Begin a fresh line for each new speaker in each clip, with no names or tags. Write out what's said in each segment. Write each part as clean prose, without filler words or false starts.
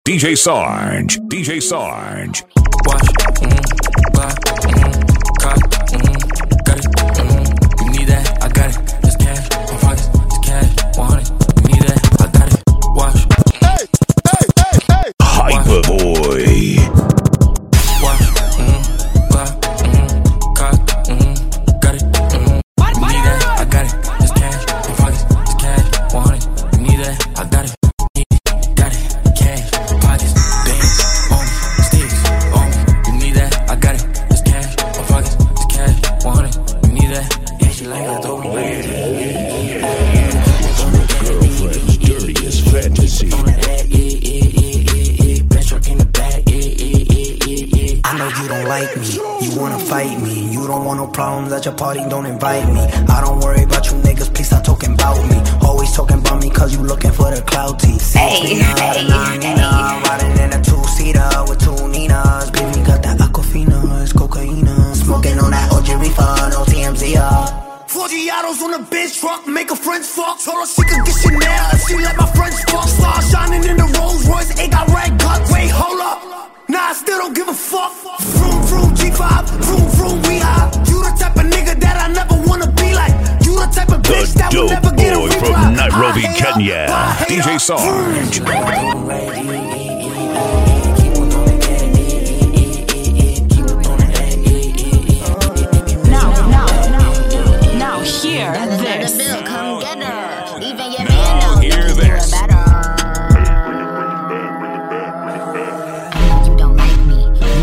DJ Sarge. DJ Sarge.
Watch, buy, car, got it, you need that, I got it. Just cash, my pockets, just cash, 100, you need that, I got it. Watch,
hey, Hyperboy.
Watch, buy, car, got it, you need that, I got it. Just cash, my pockets, just cash, 100, you need that, I got it. Got it, cash, pockets, bands, on me, sticks, on me, you need that, I got it. Just cash, my pockets, just cash, 100, you need that. Yeah, she like I throw me back.
Girlfriend's dirtiest fantasy.
I know you don't like me, you wanna fight me. You don't want no problems at your party, don't invite me. I don't worry about you niggas, please stop talking about me. Always talking about me cause you looking for the clout tee. Riding in a two-seater with two Ninas. Baby got that Aquafina, it's cocaine. Smoking on that OG reefer, no TMZ. 40 autos on a bench truck, make her friends fuck. Told her she could get Chanel if she let my friends fuck. Star shining in the Rolls Royce, it got red guts. Wait, hold up, nah, I still don't give a fuck. Vroom, vroom, G5, vroom, vroom, we high. You the type of nigga that I never wanna be like. You the type of bitch that will never get a reply.
From Nairobi, Kenya, DJ Sarge.
Now hear this.
Come get her. Even your
Now
man
hear
knows
this.
you better. You don't like me.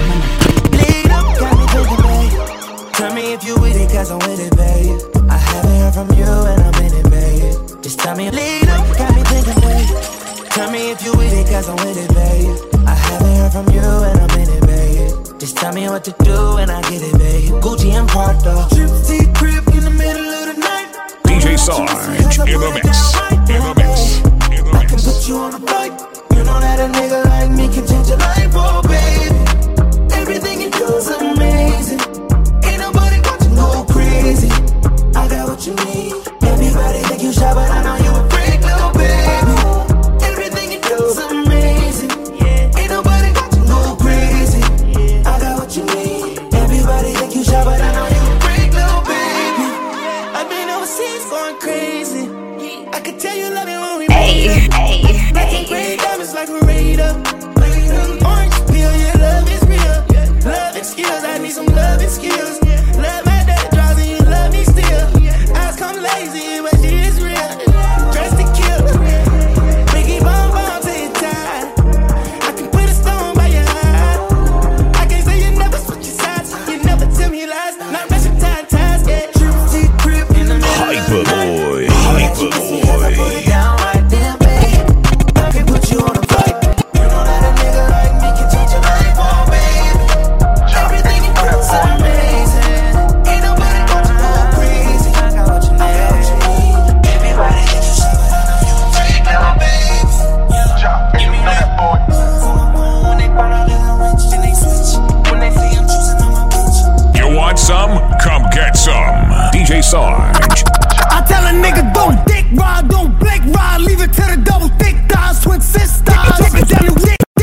Lead up, got me taking babe. Tell me if you with it, cause I'm with it, babe. I haven't heard from you and I'm in it, babe. Just tell me, lead up, got me thinking, babe. Tell me if you with it, cause I'm with it, babe. I haven't heard from you and I'm in it, babe. Just tell me what to do and I get it, babe. Gucci and Prada. Trip crib in the middle of the night.
DJ Sarge in the mix. In the mix. In the
I can
mix.
put you on a flight. You know that a nigga like me can change your life, oh baby. Everything you do is amazing. Ain't nobody watching go crazy. I got what you need. Everybody think you shy, but I know you a freak, little baby. Everything you do is amazing. Ain't nobody watching go crazy. I got what you need. Everybody think you shy, but I know you a freak, little baby. I've been overseas going crazy. I could tell you love it when we nothing great diamonds like a radar. Orange peel, yeah, love is real. Love and skills, I need some love and skills. Love my dad draws and you love me still. Eyes come lazy, but she is real. Dressed to kill. Biggie bomb bomb till you're tired. I can put a stone by your eye. I can't say you never switch your sides. You never tell me lies. Not rushing ties, yeah. Trip crib in the middle of the
Hyperboy.
night.
Hyperboy.
Down right there, babe. I can put you on a flight. You know that a nigga like me can change your life, oh babe. Everything you do is amazing. Ain't nobody got to go crazy. I got what you need. Everybody get you shot, but I know you a freak, little babe. Give me that boy. When they find out that I'm rich, then they switch. When they say I'm choosing, I'm a bitch.
You want some? Come get some. DJ Sarge.
I tell a nigga don't dick ride, don't blick ride, leave it to the double thick thighs, twin sisters. Drop it down the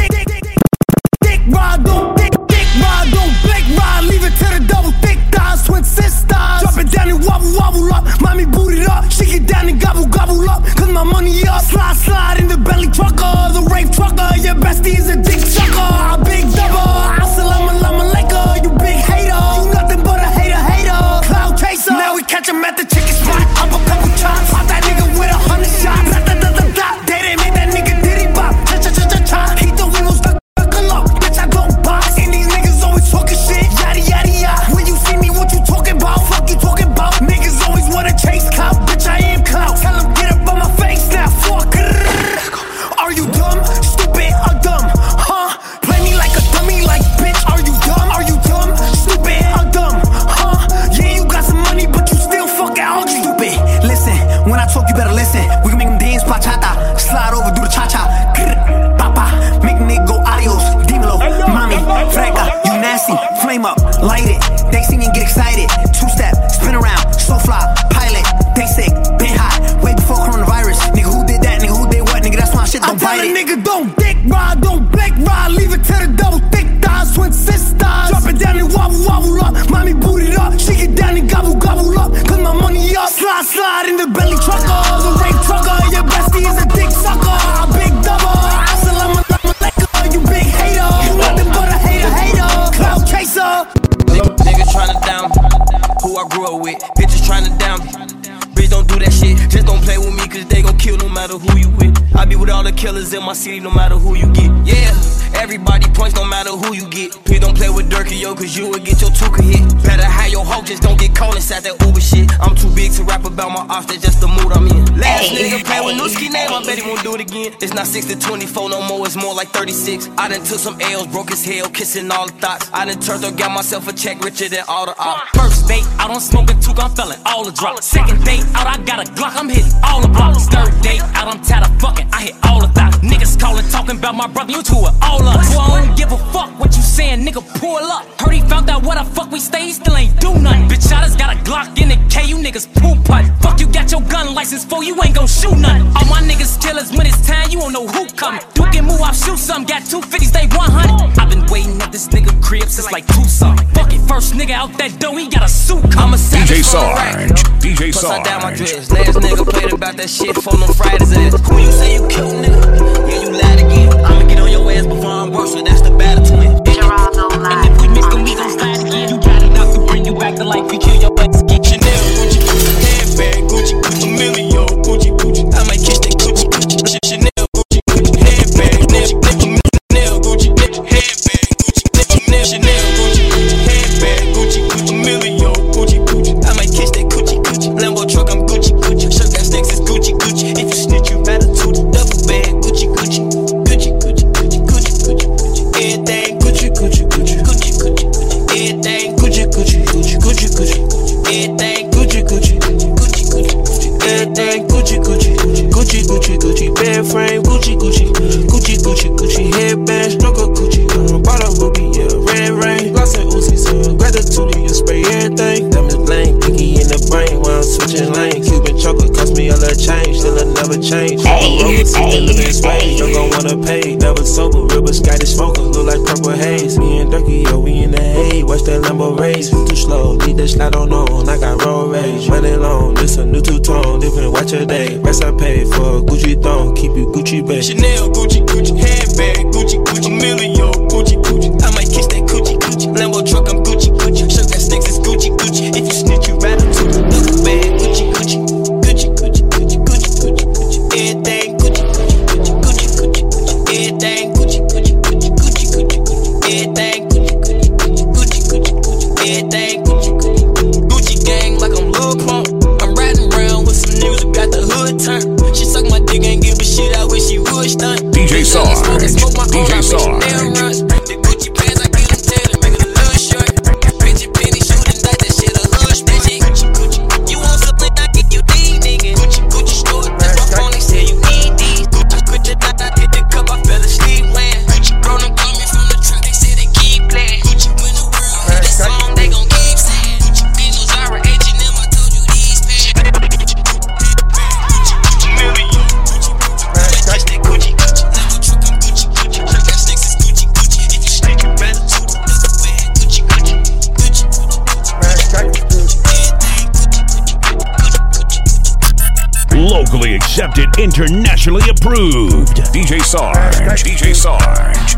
dick ride, don't dick ride, don't blick ride, leave it to the double thick thighs, twin sisters. Drop it down and wobble up, mommy boot it up, she get down and gobble up, cause my money up. Slide in the belly trucker, the rave trucker, your bestie is a dick sucker, a big double. Assalamu alaikum, you big hater, you nothing but a hater. Cloud chaser, now we catch him at the chicken spot. Up a couple times, pop that nigga with 100 shots. They didn't make that nigga diddy bop. Cha. He thought we was stuck up. Bitch, I don't box. And these niggas always talking shit. Yada. When you see me, what you talking about? Fuck you talking about. Niggas always wanna chase clout. Bitch, I am clout. Tell him get up on my face now. Fuck. Are you dumb? Stupid or dumb? Huh? Play me like a dummy, like bitch. Are you dumb? Are you dumb? Stupid or dumb? Huh? Yeah, you got some money, but you still fucking ugly. Stupid. Listen, when I talk, you better listen. We can make them dance bachata. Slide over, do the cha-cha. Papa, make nigga go adios. Dímelo, mommy, frega, you nasty. Flame up, light it. They see me and get excited. Two-step, spin around, so fly, pilot. They sick, been hot, way before coronavirus. Nigga, who did that? Nigga, who did what? Nigga, that's why shit don't bite it. I tell a nigga don't dick ride, don't I slide in the belly trucker, the rape trucker. Your bestie is a dick sucker, a big double. Assalamu alaikum, you big hater. You nothing but a hater, cloud chaser.
Niggas tryna down me, who I grew up with. Bitches tryna down me. Bitch, don't do that shit. Just don't play with me, cause they gon' kill no matter who you with. I be with all the killers in my city, no matter who you get. Yeah, everybody points, no matter who you get. Please don't play with Durkee, yo, cause you will get your tuka hit. Better hide your hoe, just don't get caught inside that Uber shit. I'm too big to rap about my ops, that's just the mood I'm in. Last nigga play with Nooski name, I bet he won't do it again. It's not 6 to 24 no more, it's more like 36. I done took some L's, broke his hell, kissing all the thoughts. I done turned up, got myself a check richer than all the ops.
First date, out on smoking two, I'm felling all the drops. Second date, out I got a Glock, I'm hitting all the blocks. Third date, out I'm tired of fucking, I hit all the thoughts. Niggas calling, talking about my brother, you two are all us. Boy, I don't give a fuck what you saying, nigga, pull up. Heard he found out where the fuck we stay, he still ain't do nothing. Bitch, I just got a Glock in the K, you niggas poop putt. Fuck, you got your gun license for, you ain't gon' shoot nothing. All my niggas killers, when it's time, you don't know who coming. Duke and move, I'll shoot some, got 250s, they 100. I've been waiting at this nigga crib since like 2 something. Fuck it, first nigga out that door, he got a suit coming.
DJ Sarge, DJ
Plus I down my
Sarge.
dress. Last nigga played about that shit for them Fridays ass. Who you say you killed, nigga? Yeah, you lied again. I'ma get on your ass before I'm worse, so that's the battle to win.
And if we miss, then we gon' slide again. You got enough to bring you back to life, we kill your ass again.
Chanel, Gucci, handbag, Gucci, Emilio, Gucci, I might kiss that Gucci, Chanel, Gucci, handbag, Chanel, Gucci, handbag, Gucci, Chanel, Gucci, handbag, Gucci, Emilio, Gucci, I might kiss that Gucci, Lambo truck, I'm Gucci, shirt got sticks, it's Gucci, if you snitch, you better to the double bag, Gucci, everything Gucci, everything Gucci, everything Gucci, bed frame Gucci, headband, stroke of Gucci, bottle ruby, yeah, red rain, gloss and Uzi, so gratitude, you spray everything. Diamond lane, picky in the brain while I'm switching lane. Cuban chocolate cost me a little change, still it'll never change. Young gon' wanna pay, never sober, real but Scottish smoker, look like purple haze. Me and Durkee, yo, we in the hay, watch that Lambo race. You too slow, leave that slide on, I got road rage. Running long, this a new two-tone, different watch a day. Rest I paid for a Gucci thong, keep you Gucci babe. Chanel, Gucci, handbag, Gucci, Emilio, Gucci, I might kiss that Gucci, Lambo truck, I'm Gucci, shirt got sticks, it's Gucci, if you snitch, you rattle to the double bag, Gucci, everything Gucci, everything Gucci, everything everything Gucci gang like I'm Lil Pump. I'm riding around with some niggas who got the hood turned. She suck my dick and give a shit, I wish she would stunt.
DJ Sarge, DJ Sarge.
The Gucci pants, I get them tailored, make it a little short. Bitch, penny shooting like that shit a hush, bitch. Gucci, you want something, I get you these niggas. Gucci store, that's my phone, they say you need these. I quit the night, I hit the cup, I fell asleep laying. Gucci, bro, them call me from the trap, they say they keep playing. Gucci, when the world hit the song, they gon' keep saying. Gucci, Beano, Zara, H&M, I told you these pants. Gucci, million. Gucci, touch that Gucci, Lambo truck, I'm Gucci, shirt got sticks, it's Gucci, if you snitch, you better to the double bag, Gucci,
Locally accepted, internationally approved. DJ Sarge, DJ Sarge.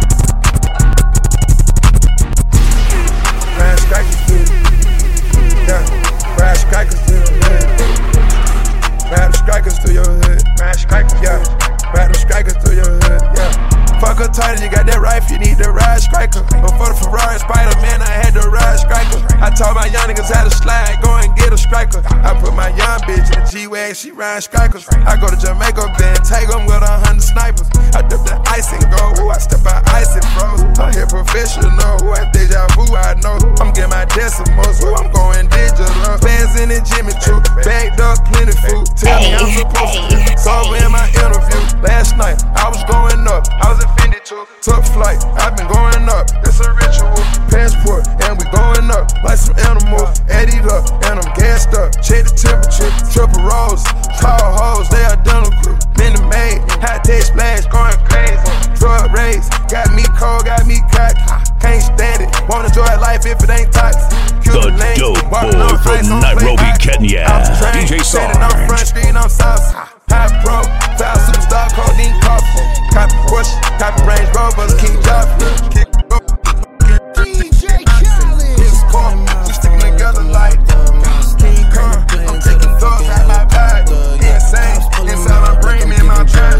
Ride strikers to the, yeah. Ride strikers to the hood. Ride the strikers to your hood. Ride strikers, yeah. Ride the strikers to your hood, yeah. Fuck her tight, you got that rifle, you need the ride striker. Before the Ferrari Spider-Man, I had the ride striker. I taught my young niggas how to slide, go and get a striker. I put my young bitch in the G-Wag, she ride strikers. I go to Jamaica, then take them with 100 snipers. I dip the ice and go, ooh, I step out ice and froze. I'm here professional, ooh, I deja vu, I know. I'm getting my decimals, ooh, I'm going digital. Bands in the Jimmy Choo, bagged up, plenty food. Tell me I'm supposed to be sober in my interview. Last night, I was going up, I was offended too. Took flight, I've been going up, it's a ritual. Passport, and we going up like some animals. Added up, and I'm gassed up. Check the temperature, triple rolls, tall hoes, they identical. Been made, hot tech splash, going crazy. Drug race, got me cold, got me cocky. Can't stand it, wanna enjoy life if it ain't toxic.
The dope boy from Nairobi, Kenya. DJ Sarge.
On Front Street on Southside. High pro, foul superstar, codeine coffee. Copy Bush, copy Range Rovers, King Joffrey. DJ Khaled. This car, we sticking together like King Kong. I'm taking thoughts out my bag. Insane, inside my brain, me and my church.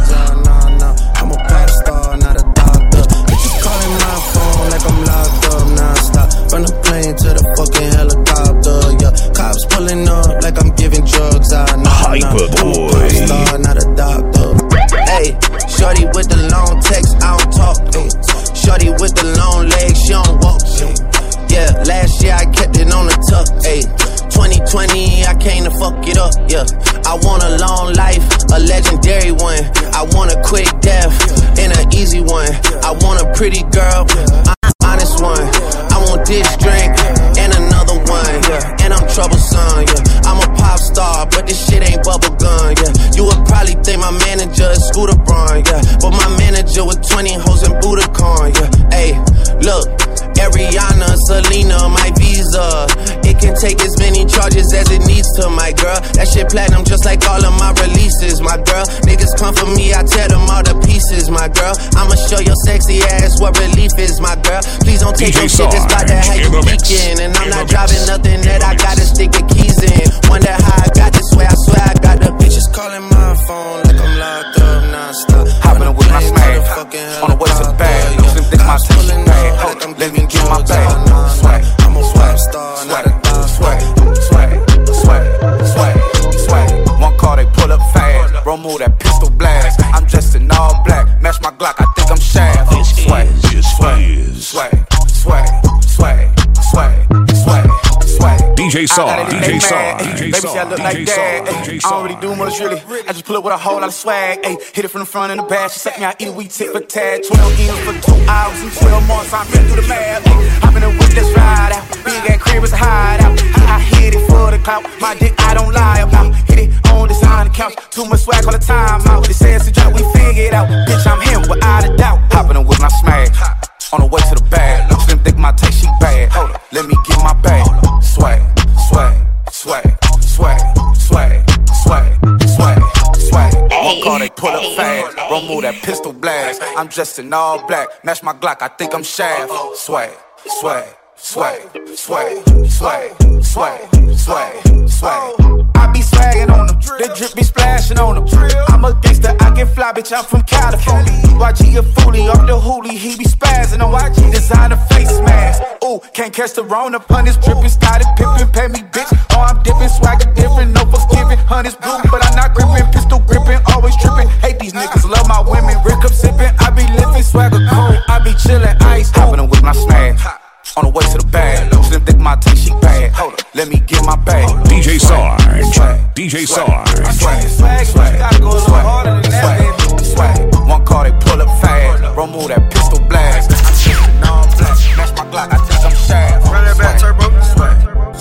I'm a pop star, not a doctor. Bitches calling my phone like I'm locked up non-stop. From the plane to the fucking helicopter, yeah. Cops pulling up like I'm giving drugs.
Hyper boy.
I'm a pop star, not a doctor. Hey, shorty with the long text, I don't talk. Ay. Shorty with the long legs, she don't walk. Ay. Yeah, last year I kept it on the tuck. Ay. 2020, I came to fuck it up. Yeah, I want a long life, a legendary one. I want a quick death and an easy one. I want a pretty girl, an honest one. I want this drink and another one. Yeah, and I'm troublesome. Yeah, I'm a pop star, but this shit ain't bubblegum. Yeah, you would probably think my manager is Scooter Braun. Yeah, but my manager with 20 hoes and Budokan. Yeah, hey, look, Ariana, Selena, my visa. It can take as many charges as it needs to, my girl. That shit platinum just like all of my releases, my girl. Niggas come for me, I tear them all to pieces, my girl. I'ma show your sexy ass what relief is, my girl. Please don't take no shit that's about to have you leaking. And I'm not driving nothing that I gotta stick the keys in. Wonder how I got this way, I swear I got the bitches calling my phone like I'm locked up non-stop.
Hopping up with my smash, on the way to the bag. Slim thick my attention bag. Let me get my bag. Swag, I'm a swag star, not a dog. Swag, swag, swag, swag, swag. One car they pull up fast, bro move that pistol blast. I'm dressed in all black, match my Glock, I think I'm Shaft. Swag, swag, swag, swag, swag, swag, swag, swag.
DJ Sarge, DJ Sarge,
Baby say I look like that. I don't really do much really. I just pull up with a whole lot of swag. Ay, hit it from the front and the back. She suck me out, eat we tick for tag. 12 eaters for 2 hours and 12 months. I'm finna do the math. Hop in the whip, let's ride out. Big ass crib is a hideout. I hit it for the clout. My dick I don't lie about. Hit it on the side of the couch. Too much swag all the time out. They say it's a job, we figure it out. Bitch, I'm him without a doubt. Hopping with my smash. On the way to the bag. Slim thick my taste, she bad. Hold up, let me get my bag. Swag, swag, swag, swag, swag, swag, swag, swag. One car they pull up fast. Bro move that pistol blast. I'm dressed in all black. Match my Glock, I think I'm Shaft. Swag, swag, swag, swag, swag, swag, swag, swag. I be swaggin' on them, they drip be splashing on them. I'm a gangster, I get fly, bitch, I'm from California. YG a foolie, off the hoolie, he be spazzing on YG. Designer face mask, ooh, can't catch the Rona, pun is drippin', started pippin', pay me bitch. Oh, I'm dippin', swagger different, no forgiving. Hunters blue, but I'm not grippin', pistol grippin', always trippin'. Hate these niggas, love my women, Rick up sippin'. I be lifting, swagger cold, I be chillin', ice. Hoppin' with my smash. On the way to the bag, slim thick my taste, she bad. Hold up, let me get my bag.
DJ Sarge, DJ Sarge.
Swag, swag, gotta go a little harder than that, baby. Swag, one car they pull up fast, bro move that pistol blast. I'm shifting all black, match my Glock, I think I'm Shaft. Run that back, turbo. Swag,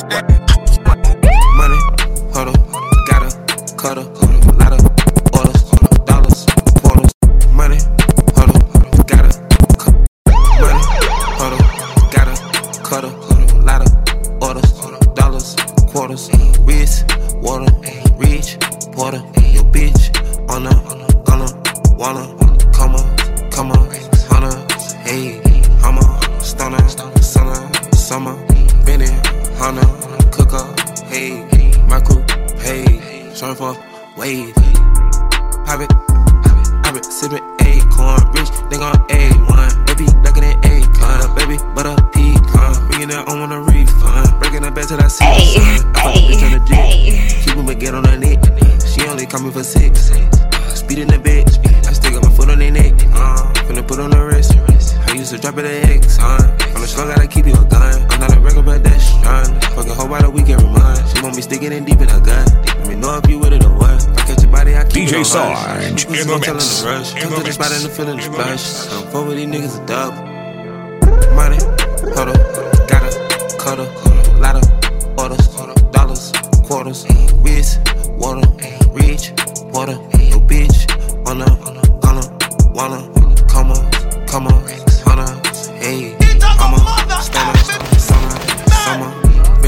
money, hold up, gotta, cut up, lot of orders, dollars, quarters. Money, hold up, gotta, money, hold up. Cutter, lot of orders, dollars, quarters, wrist, water, reach, porter, your bitch, on gonna, wanna, come on, hunter, hey, hummer, stunner, summer, Benny, hunter, cooker, hey, my crew, hey, surf up, wave, pop it, sip it, acorn, rich, they gon' A1, baby, blacker than acorn, baby, butter, pecan, bringing that on a refund, breaking the bed till I see the sun, I put the bitch on the jet, keep him get on her neck, she only call me for 6, speed in the bed, I still got my foot on their neck, finna put on the wrist, I used to drop it at X, from the slug gotta keep you a gun, I'm not a regular but that's strong, fucking whole by the week every month, she want me sticking in deep in her gun, let me know if you with it or what, if I catch your body I keep
DJ
it on
Sarge,
hush,
in the mix,
come to the spot and the feeling the splash, I'm fuck with these niggas a dub, money, hold up, gotta, cut up, lot of orders, dollars, quarters, wrist, water, reach, porter, your bitch, on gonna, wanna, come on, hunter, hey, I'm a stunner, summer,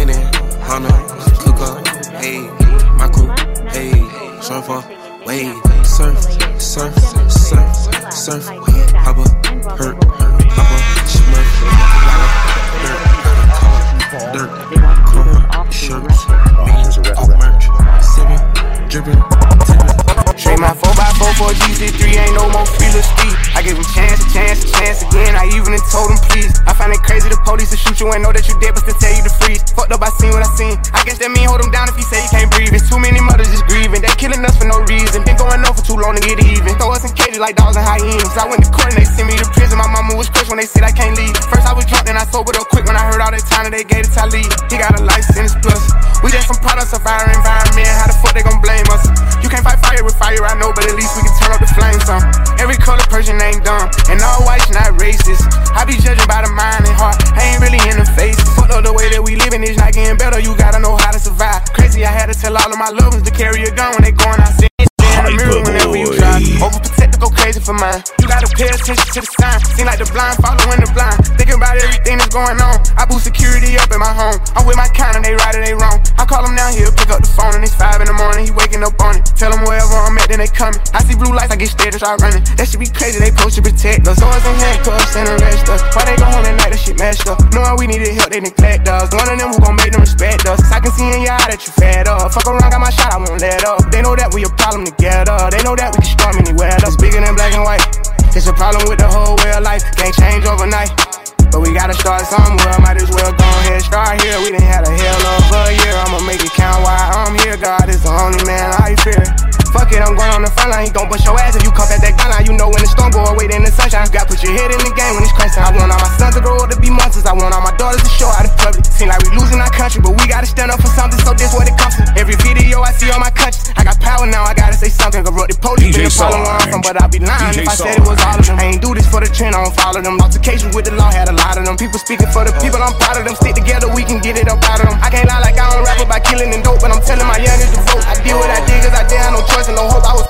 wave. Surf, surf, surf, surf. Hop up, hurt, hop up, smurf. Dirt, car, shirts, beans, off merch, sippin', drippin', tippin'.
Trade my 4x4 for a GC3, ain't no more feeling speed. I gave him chance again. I even told him please. I find it crazy the police to shoot you and know that you dead, but still tell you to freeze. Fucked up, I seen what I seen. I guess that mean hold him down if he say you can't breathe. It's too many mothers just grieving. They killing us for no reason. Been going on for too long to get even. Throw us in cages like dogs and hyenas. I went to court and they sent me to prison. My mama was crushed when they said I can't leave. First I was drunk, then I sobered up quick when I heard all that time that they gave to Talib. He got a license plus. We just some products of our environment. How the fuck they gon' blame us? You can't fight fire with fire, I know, but at least we can turn up the flames some. Every color person ain't dumb, and all white's not racist. I be judging by the mind and heart, I ain't really in the face. Fuck up the way that we living is not getting better, you gotta know how to survive. Crazy, I had to tell all of my lovers to carry a gun when they going outside. In the mirror whenever you drive. Overprotected, go crazy for mine. You gotta pay attention to the sign. Seem like the blind following the blind. Thinking about everything that's going on. I boost security up in my home. I'm with my kind and they right or they wrong. I call them down here, pick up the phone and it's 5 in the morning. He waking up on it. Tell them wherever I'm at, then they coming. I see blue lights, I get scared and start running. That shit be crazy, they supposed to protect us. Swords and handcuffs and arrest us. Why they go home at night, that shit messed up. Knowing we needed help, they neglect us. One of them who gon' make them respect us. I can see in your eye that you fed up. Fuck around, got my shot, I won't let up. They know that we a problem together. They know that we can storm anywhere. That's bigger than black and white. It's a problem with the whole way of life. Can't change overnight, but we gotta start somewhere. Might as well go ahead, start here. We done had a hell of a year. I'ma make it count while I'm here. God is the only man I fear. Fuck it, I'm going on the front line. He gon' bust your ass if you come at that gun line. You know when the storm go away, then the sunshine. You gotta put your head in the game when it's crunch time. I want all my sons to grow up to be monsters. I want all my daughters to show out in public. Seem like we losing our country, but we gotta stand up for something. So this what it comes to. Every video I see on my country, I got power now. I gotta say something. Corrupt the police, been the problem where I'm from, but I'd be lying if I said it was all of them. I ain't do this for the trend, I don't follow them. Altercations with the law had a lot of them. People speaking for the people, I'm proud of them. Stick together, we can get it up out of them. I can't lie like I don't rap about killing and dope, but I'm telling my youngest to vote. I did what I did cause I did have no choice and no hope. I was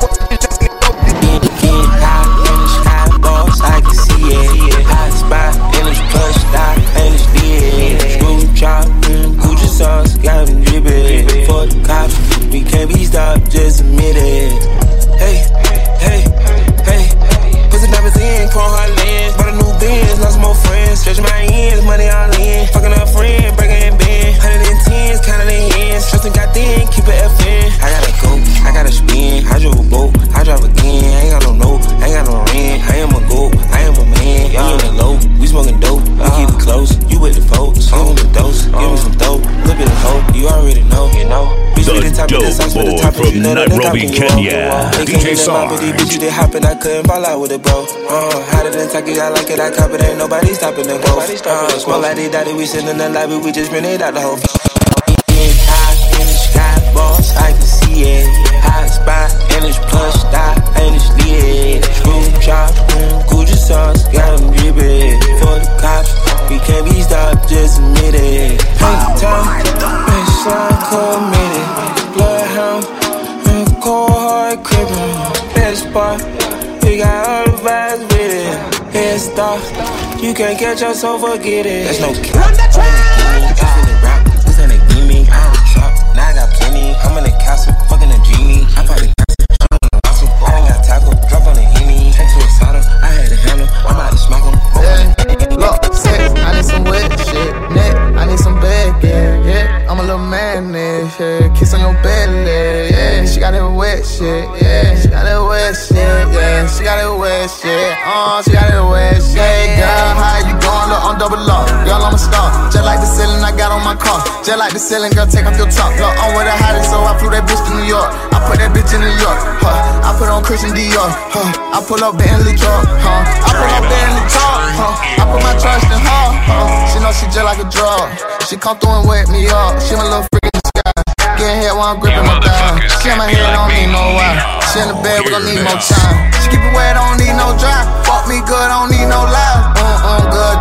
Getting high in the sky, boss, I can see it. Hot spot in this plush stop, and it's lit. Screw chop, Gucci sauce, got me drippin'. For the cops, we can't be stopped, just admit it. Hey, hey, hey. Put the diamonds in, chrome hard lens. Bought a new Benz, lost more friends. Stretch my ends, money all in. Fucking up friend, breaking in bend. 110s, counting in ends. Trustin' got thin, keep it FN. I gotta go, I gotta spin. I drove a boat, I drive again. I ain't got no note, I ain't got no rent. I am a goat, I am a man. We on the low, we smoking dope. We keep it close, you with the folks. I'm with the dose, give me some dope. Little bit of hope, you already know, you know.
The dope boy from Nairobi, Kenya, DJ Sarge.
Bitch, they hoppin', I couldn't fall out with it, bro. Hotter than Taki, I like it, I cop it, ain't nobody stopping the growth. Small like they daddy, we sitting in the lobby, we just rented out the whole. Getting high in the sky, boss, I can see it. Hot spot in this plush stop, and it's lit. Screw chop, Gucci sauce, got them drippin'. For the cops, we can't be stopped, just admit it. Paint time, bitch, I'm committed. Bloodhound, cold hard crippin'. Better spot, we got all the vibes with it. Head start, you can't catch us, so forget it. There's no cap, this ain't a gimme. I don't shop, now I got plenty. I'm in the castle, fucking a genie. I probably I ain't got tackle, drop on the Henny. Head to a soda, I had to handle. I'm about to smack him.
Yeah, look, sex, I need some wet shit. Neck, I need some bed, yeah. I'm a little man, yeah. Kiss on your belly, yeah. She got that wet shit, yeah. She got that wet shit, yeah. She got that wet shit, she got that wet shit. Hey, girl, how you going? Look, I'm double up. Girl, I'm a star. Just like the ceiling I got on my car. Just like the ceiling, girl, take off your top. Look, I'm with the hottest, so I flew that bitch to New York. I put that bitch in New York, I put on Christian Dior, I pull up Bentley truck, I pull up Bentley truck, I put my trust in her, she know she just like a drug. She come through and wake me up. She my little freak in the sky. Getting hit while I'm gripping my thigh. She in my head, don't need no wire. She in the bed, we gon' need more time. She keep it wet, don't need no dry. Fuck me good, don't need no lie. Good, glad I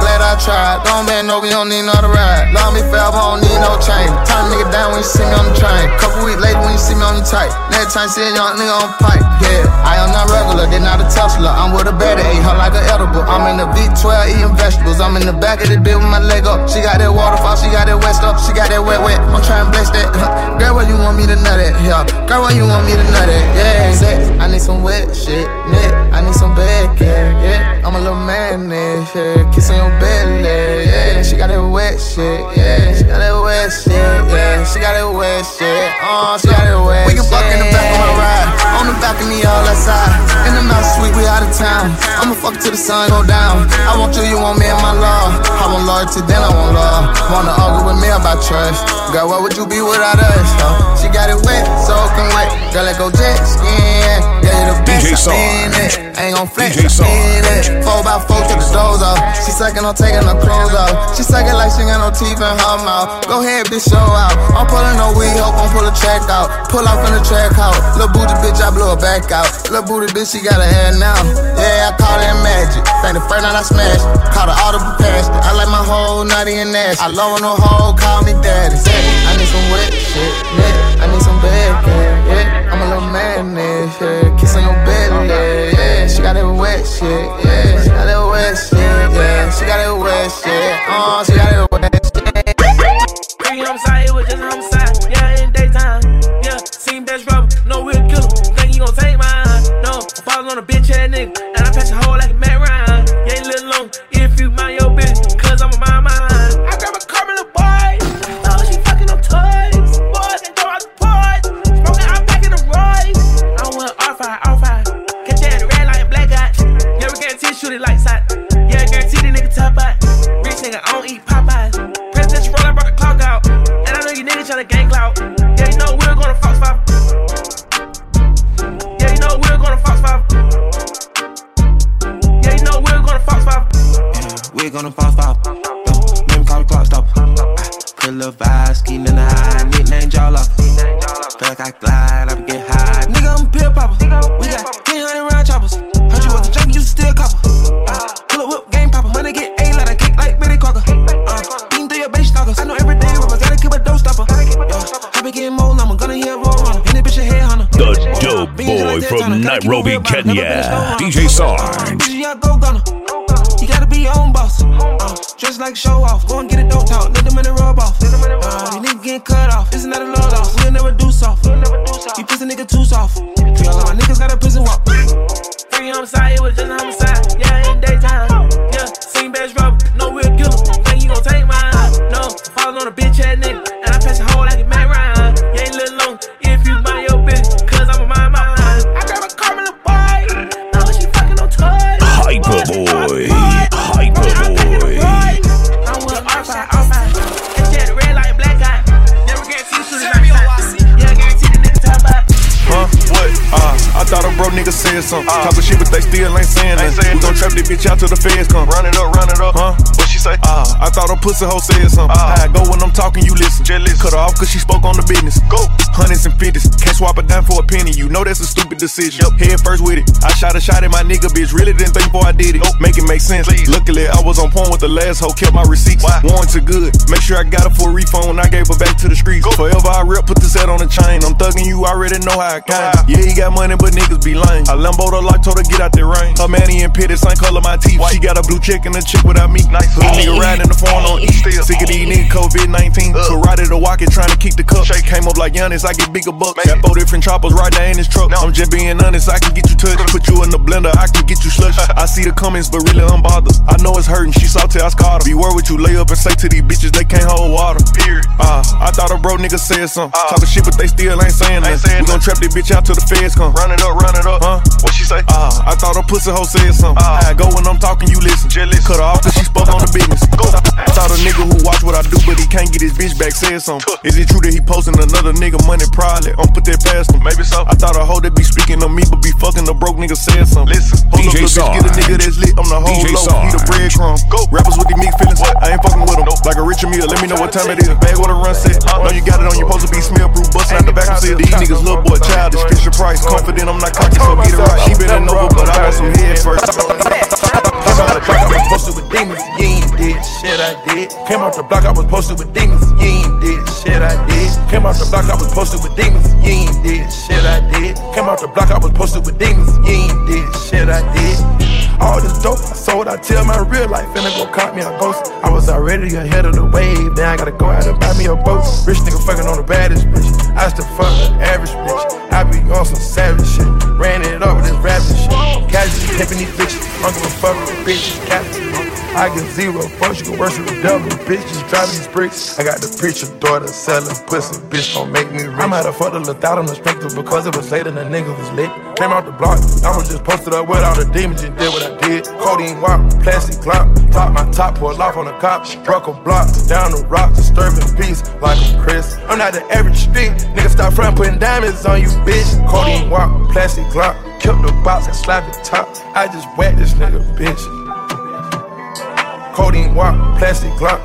tried. Don't bend over, you don't need no to ride. Love me forever, don't need no chain. Turn a nigga down when you see me on the train. Couple weeks later when you see me on the tight. Next time see a young nigga on pipe. Yeah, I am not regular, they not a Tesla. I'm with a baddie, ate her like an edible. I'm in the V12 eating vegetables. I'm in the back of the bed with my leg up. She got that waterfall, she got that wet stuff, she got that wet. I'm trying to bless that. Girl, where you want me to nut at? Yeah, girl, where you want me to nut at? Yeah, sex, I need some wet shit. Net, I need some bad care. Yeah, I'm a little man, yeah. Kiss on your belly, yeah. She got that wet shit, yeah. She got that wet shit, yeah. She got that wet shit, she got that wet shit. We can fuck in the back of my ride, on the balcony all outside. In the mouth sweet, we out of town. I'ma fuck till the sun go down. I want you want me in my love. I want loyalty, then I want love. Wanna argue with me about trust. Girl, what would you be without us? She got it wet, soaking wet. Girl, let go jet skin. Yeah, the best in it. Ain't gon' flex in it. 4x4, took the doors off. She sucking on taking her clothes off. She sucking like she got no teeth in her mouth. Go ahead, bitch, show out. I'm pulling no weed, hope I'm pull a track out. Pull off in the track out. Lil' booty bitch, I blow her back out. Lil' booty bitch, she got her hair now. Yeah, I call that magic. Think the first night I smashed. Caught her audible past it. I like my whole nutty and nasty. I love when no hoe call me daddy. I need some wet shit, yeah. I need some bad care, yeah. I'm a little man, yeah. Kiss on your belly, yeah. She got that wet shit, yeah. She got that wet shit, yeah. She got that wet shit, she got that wet shit.
Pre-homicide, it was just a homicide, yeah, in daytime. Yeah, seen best rubber, no real killer. Think you gon' take mine? No, I falls on a bitch ass nigga, and I patch a hole like a Matt Ryan. You ain't little long if you mind your business, cause I'm a mind mine. I grab a car in the boy, oh, she fucking up toys. Boys can go out the port, smoking out back in the Royce. I want R5, catch that red light and black eye. Yeah, we guarantee shoot it like side. Yeah, guarantee the nigga top out. Rich nigga, I don't eat Popeyes. Presidential roll, I brought the clock out. And I know you niggas tryna gang clout. Yeah, you know we're gonna Fox 5. Yeah, you know we're gonna Fox 5. Yeah, you know we're gonna Fox 5.
Yeah, we're gonna Fox 5. Name call the clock stop. Put a little vibe, skiing in the high. Nickname jaw off. Feel like I glide, I get high. Nigga, I'm a pill popper. We got 1,000 round choppers. Heard you was a junkie, you still copper. Pull up whip, game popper. Money get A like a cake like Betty Crocker. Beating through your bitch stalkers. I know every day, but I gotta keep a dough stopper. I be getting more, I'm gonna hear a roll runner. And this bitch a head hunter.
The dope boy from Nairobi, Kenya, DJ Sarge.
Bitch, you a go gunner. You gotta be your own boss. Dress like show off. Go and get it, don't talk. Let them in the rub off. These niggas getting cut off. It's not a love loss. We'll never do soft. You pussy nigga too soft. Free all of my niggas got a prison walk.
Free homicide, it was just a homicide. Yeah, in daytime. Yeah, seen best rubber, no real killer. Think you gon' take mine? No, falls on a bitch ass nigga, and I patch a hole like a Matt Ryan. You ain't little long if you mind your business, cause I'm a mind mine. I grab a car in the boy, oh, she fucking on toys.
Hyper boy, hyper boy.
I want R5, catch that red light and black eye. Never guarantee you shoot it like that. Yeah, guarantee the nigga top out.
What? I thought a bro nigga said something. Talkin' shit, but they still ain't saying nothing. We gon' trap this bitch out till the feds come. Run it up, What she say? I thought a pussy hoe said something. How I go when I'm talking, you listen. Cut her off cause she spoke on the business. Go. Hundreds and fifties. Can't swap it down for a penny. You know that's a stupid decision. Head first with it. I shot a shot at my nigga, bitch. Really didn't think before I did it. Make it make sense. Please. Luckily, I was on point with the last hoe. Kept my receipts. Warranted good. Make sure I got her for a refund when I gave her back to the streets. Forever I rep, put this head on the chain. I'm thugging you, already know how I kind. Yeah, he got money, but niggas be lame. I Lambo the lock, told her get out that rain. Her manny and pitted, same color my teeth. She got a blue chick and a chick without me. Nice. Put a nigga riding the phone on E. Sick of these niggas, COVID-19. So ride it or walk it, trying to keep the cup. Shake came up like Giannis, I get bigger bucks. Got 4 different choppers right there in his truck. I'm just being honest, I can get you touched. Put you in the blender, I can get you slush. I see the comments, but really unbothered. I know it's hurting, she salty, I scarred her. Beware what you lay up and say to these bitches, they can't hold water. Period. I thought a bro nigga said something. Talkin' shit, but they still ain't saying nothing. We gon' trap this bitch out till the feds come. Run it up, What she say? I thought a pussy hoe said something. How I go when I'm talking, you listen. Cut her off cause she spoke on the business. Go. I thought a nigga who watch what I do, but he can't get his bitch back said something. Is it true that he posting another nigga money? Probably. I'm put that past him. Maybe so. I thought a hoe that be speaking on me, but be fucking the broke nigga said something. Listen. Hold
DJ
up, bitch, get a nigga that's lit. I'm the whole
DJ
low. Need a breadcrumb. Go. Rappers with the meat feelings. I ain't fucking with them. Like a Richard Mille. Let me know what time it is. Bag with a run set. Know you got it on. You supposed to be smell proof. Bustin' out the back of seal. These niggas little boy childish. Fisher Price. Confident I'm not cocky, so get it right. She been in over, but I want some head first.
Posted with demons, you ain't dead.
did shit I did. Came off the block, I was posted with demons. You ain't did shit I did. Came off the block, I was posted with demons. You ain't did shit I did. Came off the block, I was posted with demons. You ain't did shit I did. All this dope I sold, I tell my real life, finna go caught me a ghost. I was already ahead of the wave, now I gotta go out and buy me a boat. Rich nigga fucking on the baddest bitch, I still fuck the average bitch. I be on some savage shit, ran it up with this rapping shit. Casually pimping these bitches, I'm gonna fuck with bitches, captain. I get zero fucks, you can worship the devil, bitch, just driving these bricks. I got the preacher daughter selling pussy, bitch gon' make me rich. I might have fucked a little out on the spectrum because it was late and the nigga was lit. Came out the block, I was just posted up with all the demons and did what I did. Codeine walk, plastic clock, top my top, pulled off on the cop. Broke a block, down the rock, disturbing peace like I'm Chris. I'm not the average street, nigga stop front putting diamonds on you, bitch. Codeine walk, plastic clock, killed the box and slapped the top. I just whacked this nigga, bitch. Codeine walk, plastic clock.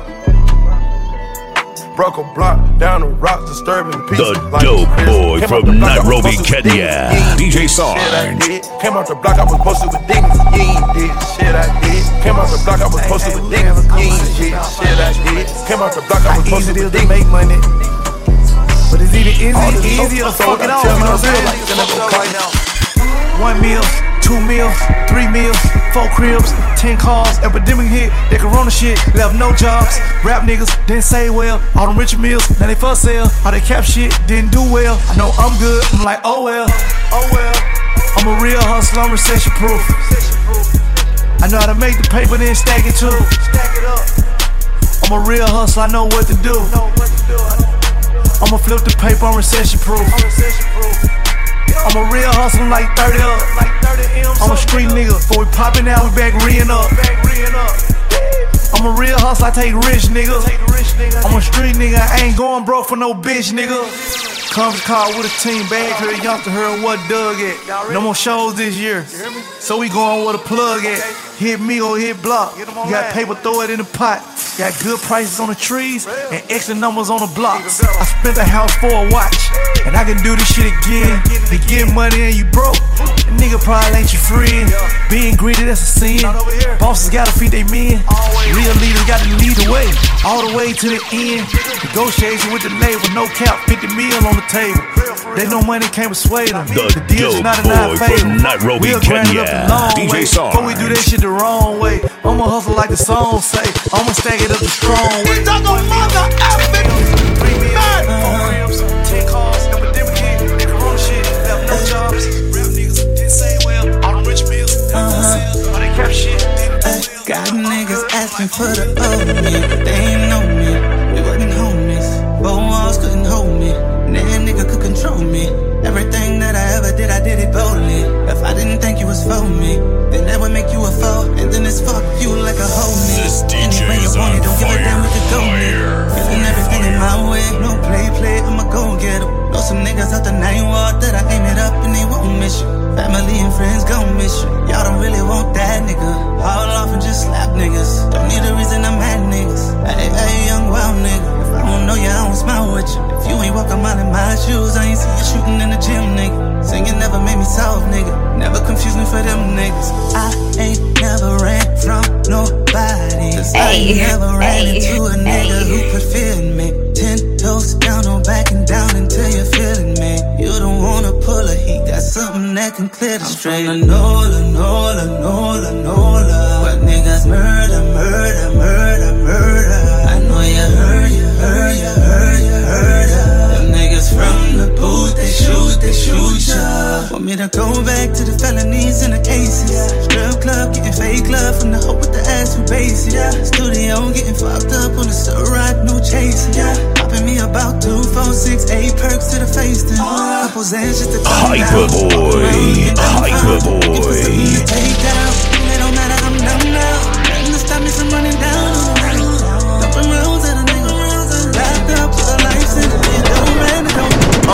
Broke a block, down the rocks, disturbing peace.
The
like
dope
Chris.
boy
Came
from
off the block,
Nairobi,
I was
Kenya, DJ Sarge.
Came off the block, I was posted with demons. You ain't did shit I did. Came off the block, I was posted with demons. You ain't did shit I did. Came off the block, I was posted with demons.
Make money, but it's even easier to fuck it off. You know what I'm saying? 1 meal, 2 meals, 3 meals, 4 cribs, 10 cars. Epidemic hit, that corona shit left no jobs. Rap niggas didn't say well. All them rich meals, now they for sale. All that cap shit didn't do well. I know I'm good, I'm like, oh well. I'm a real hustler, I'm recession proof. I know how to make the paper, then stack it too. I'm a real hustler, I know what to do. I'ma flip the paper, I'm recession proof. I'm a real hustler, like 30 up. I'm a street nigga, before we poppin' out, we back re-ing up. I'm a real hustler, I take rich niggas. I'm a street nigga, I ain't going broke for no bitch nigga. Conference call with a team, bag her, youngster heard what Doug at. No more shows this year, so we going where the plug at. Hit me or hit block. You got paper, throw it in the pot. Got good prices on the trees and extra numbers on the blocks. I spent the house for a watch, and I can do this shit again. You get money and you broke, a nigga probably ain't your friend. Being greedy, that's a sin. Bosses gotta feed they men. Real leaders gotta lead the way, all the way to the end. Negotiation with the label, no cap, 50 mil on the table. They know money can't persuade them.
The
deal's
dope
not a
boy from
favor.
Nairobi,
We'll grind it up
Kenya,
the long
DJ
way.
Sarge.
Before we do that shit the wrong way, I'ma hustle like the song say. I'ma stack it up the strong way. It's on the mother effing 3 meals, 4 cribs, 10 cars, epidemic hit, that corona shit left no jobs. Rap niggas didn't say well, all them rich meals, all that cap shit didn't do well.
Got niggas asking for the old me, but they ain't know me. We wasn't homies, four walls couldn't hold me. That nigga could control me. Everything that I ever did, I did it boldly. If I didn't think you was for me, then that would make you a foe, and then it's fuck you like a homie.
This DJ
Anyway you
is
want
on
it, don't give a damn, we could go
fire.
Feeling everything in my way, no play, I'ma go get 'em. Know some niggas out the 9 ward that I aim it up and they won't miss you. Family and friends gon' miss you. Y'all don't really want that nigga. Haul off and just slap niggas. Don't need a reason I'm mad niggas. Hey, young wild nigga. If I don't know you, I don't smile with you. If you ain't walking out in my shoes, I ain't see you shooting in the gym, nigga. Singing never made me soft, nigga. Never confuse me for them niggas. I ain't never ran from nobody. Cause I ain't never ran into a nigga who could feel me. 10 toes down, no backing down until you're feeling me. You don't wanna pull a heat, got something that can clear the straight. I'm from the Nola. What niggas murder. I know you heard. Them niggas from the booth, they shoot ya. Want me to go back to the felonies and the cases. Strip club, getting fake love from the hoe with the ass who basic. Studio, getting fucked up on the Ciroc, no chasing. Popping me about 2, 4, 6, 8 perks to the face. Then couple Zans just to
Hyper boy.
Take down, it don't matter, I'm numb now. Nothing to stop me from running down. Dumping rounds at a nigga. Locked up, put a life in it. It don't matter,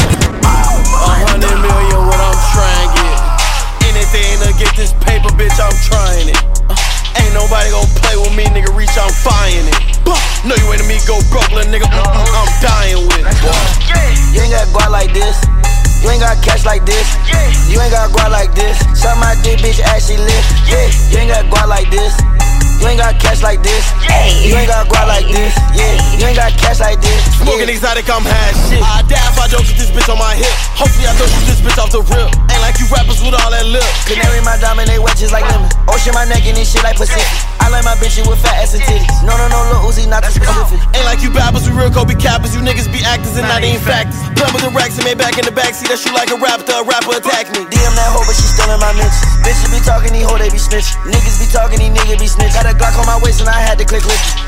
100 million, what I'm trying to get. Anything to get this paper, bitch, I'm trying it. Ain't nobody gon' play with me, nigga. Reach, I'm buying it. No, you ain't me, go broke, little nigga. I'm dying with it.
You ain't got guap like this. You ain't got cash like this. You ain't got guap like this. Suck my dick, bitch, actually lift. You ain't got guap like this. You ain't got cash like this. You ain't got guap like this. Yeah, you ain't got cash like this.
Smoking exotic, I'm high shit. I die if I don't get this bitch on my hip. Hopefully I don't shoot this bitch off the rip. Ain't like you rappers with all that lip.
Canary my diamond, they wet just like lemon. Ocean my neck and this shit like Pacific. I like my bitches with fat ass and titties. No, Lil Uzi, not too specific.
Ain't like you babbers, we real Kobe Cappers. You niggas be actors and not even factors. Plumbers and racks and made back in the backseat. That shoot like a raptor, a rapper attack me.
DM that hoe, but she still in my mentions. Bitches be talking, these hoe, they be snitch. Niggas be talking, these niggas be snitch. Got a Glock on my waist and I had to click listen.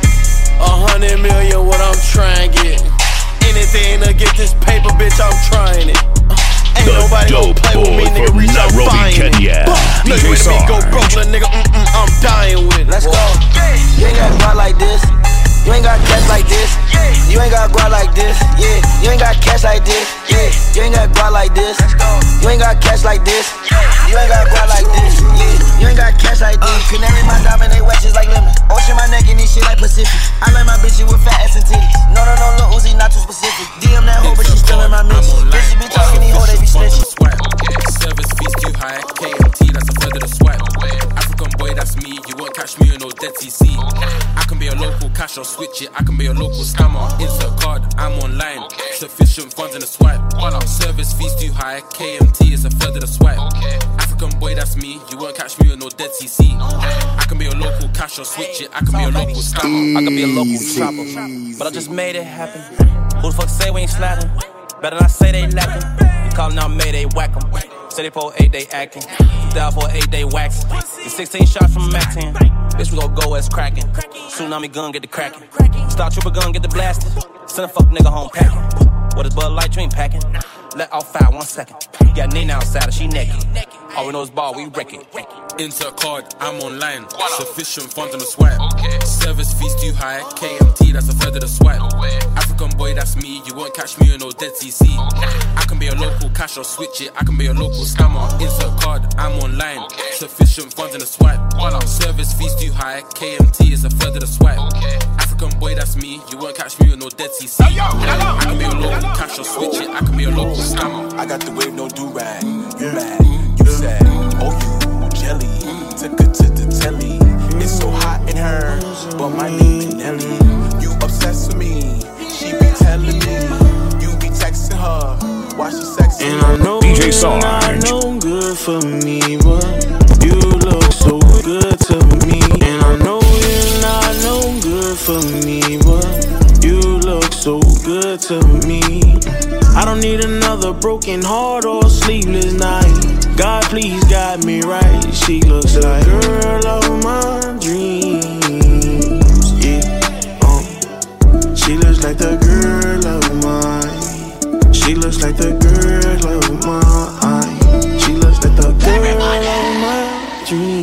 100 million, what I'm trying to get. Anything to get this paper, bitch, I'm trying it. Ain't nobody gon' play with me, nigga, reach out buying
Kenya.
it. Look at me go broke, little nigga, I'm dying with it.
Let's go. You ain't got guap like this. You ain't got cash like this. You ain't got guap like this. Yeah, you ain't got cash like this. Yeah, you ain't got guap like this. You ain't got cash like this. You ain't got guap like this. Yeah, you ain't got cash like this. Canary my diamond, they wet just like lemon. Ocean my neck and this shit like Pacific. I like my bitches with fat ass and titties. No, Lil Uzi, not too specific. DM that hoe, but she still in my mentions. Bitches be talking, these hoe, they be snitching.
Service fees too high, KMT, that's a third of the swipe. African boy, that's me, you won't catch me on no dead TC. I can be a local cash or switch it, I can be a local scammer. Insert card, I'm online, sufficient funds in the swipe. Service fees too high, KMT is a third of the swipe. African boy, that's me, you won't catch me on no dead TC. I can be a local cash or switch it, I can be a local scammer.
I can be a local trapper, but I just made it happen. Who the fuck say we ain't sliding? Better not say they lacking. You callin' out Mayday, whack 'em. Say they for 8 day acting. Down for 8 day waxing. It's 16 shots from a Mac 10. Bitch, we gon' go as cracking. Tsunami gun, get the cracking. Star Trooper gun, get the blasting. Send a fuck nigga home packing. What is Bud Light, you ain't packing? Let off fire 1 second. Got Nina outside and she naked. All we know is ball, we wreck it.
Insert card, I'm online. Sufficient funds on the swipe. Service fees too high, KMT, that's a third of the swipe. African boy, that's me, you won't catch me on no dead TC. I can be a local cash or switch it, I can be a local scammer. Insert card, I'm online. Sufficient funds in the swipe. Service fees too high, KMT is a third of the swipe. African boy, that's me, you won't catch me on no dead TC. I can be a local cash or switch it, I can be a local scammer.
I got the wave, no do-rag. You mad, you sad, oh you jelly. Took her to the telly. It's so hot in her, but my name Nelly. You obsessed with me, she be telling me. You be texting her, why she sexing
and I know
DJ Sarge.
Not no good for me, but you look so good to me. And I know you're not no good for me, but you look so good to me. I don't need another broken heart or sleepless night. God, please guide me right. She looks like the girl of my dreams. Yeah, she looks like the girl of mine. She looks like the girl of mine. She looks like the girl of my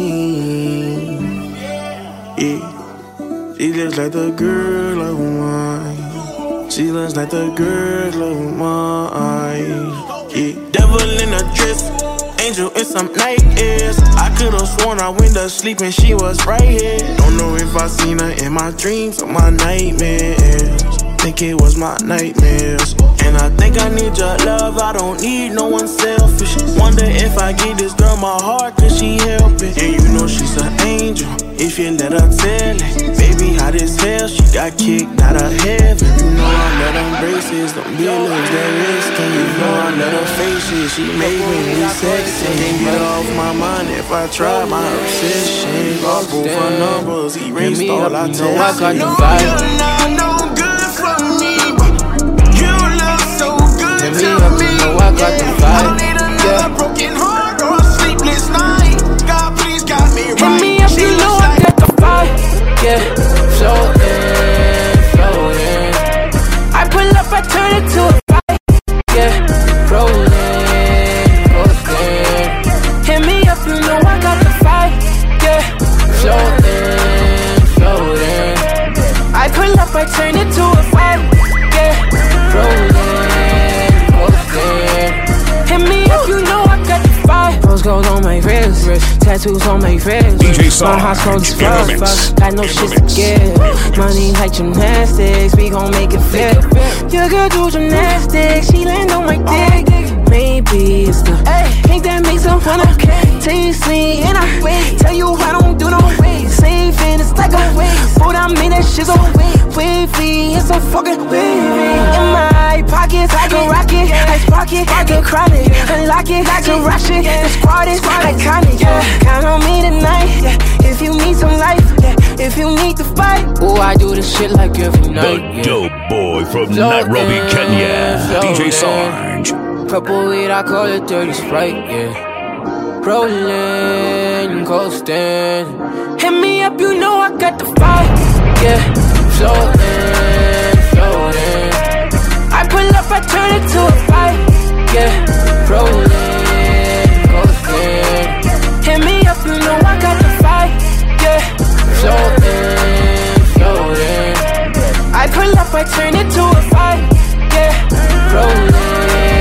dreams. Yeah, she looks like the girl of mine. She looks like the girl of mine. Yeah, devil in a dress, angel in some nightmares. I could've sworn I went to sleep and she was right here. Don't know if I seen her in my dreams or my nightmares. Think it was my nightmares. And I think I need your love, I don't need no one selfish. Wonder if I give this girl my heart, could she help it? And you know she's an angel, if you let her tell it. Baby, hot as hell, she got kicked out of heaven. You know I let them braces, them billions, that risky. You know I let her face it, she make me sexy. Can't get her off my mind if I try my obsession. Lost both her numbers, erased all I text.
I got the vibe. No good for me, you look so good to me.
I got the vibe.
I don't need another broken heart or a sleepless night. God, please got me right.
Hit me up, you know I got the vibe. Yeah, floating, floating. I pull up, I turn it to a fight. Yeah, rolling, coasting. Hit me up, you know I got the vibe. Yeah, floating, floating. I pull up, I turn it to a fight. Yeah, rolling, coasting. Hit me up, you know I got the vibe. Rose gold on my wrist, tattoos on my wrist.
DJ Sarge.
My house close as fuck, got no shit to give. Money like gymnastics, we gon' make it fit. Your girl do gymnastics, she land on my dick. Maybe it's the pink that makes her wanna taste me. And I tell you I don't do no safe and it's like a waste. But I made that shit so wavy, it's so fucking wavy. In my pockets, I can rock it, I spark it, I can cry it, unlock it, I can rush it, the squad is iconic. Count on me tonight, if you need some life, if you need to fight. Oh, I do this shit like every night.
The dope boy from Nairobi, Kenya, DJ Sarge.
Purple weed, I call it dirty Sprite, yeah. Rollin', coastin'. Hit me up, you know I got the vibe, yeah. Floatin', floatin'. I pull up, I turn it to a fight, yeah. Rollin', coastin'. Hit me up, you know I got the vibe, yeah. Floatin', floatin'. I pull up, I turn it to a fight, yeah. Rollin'.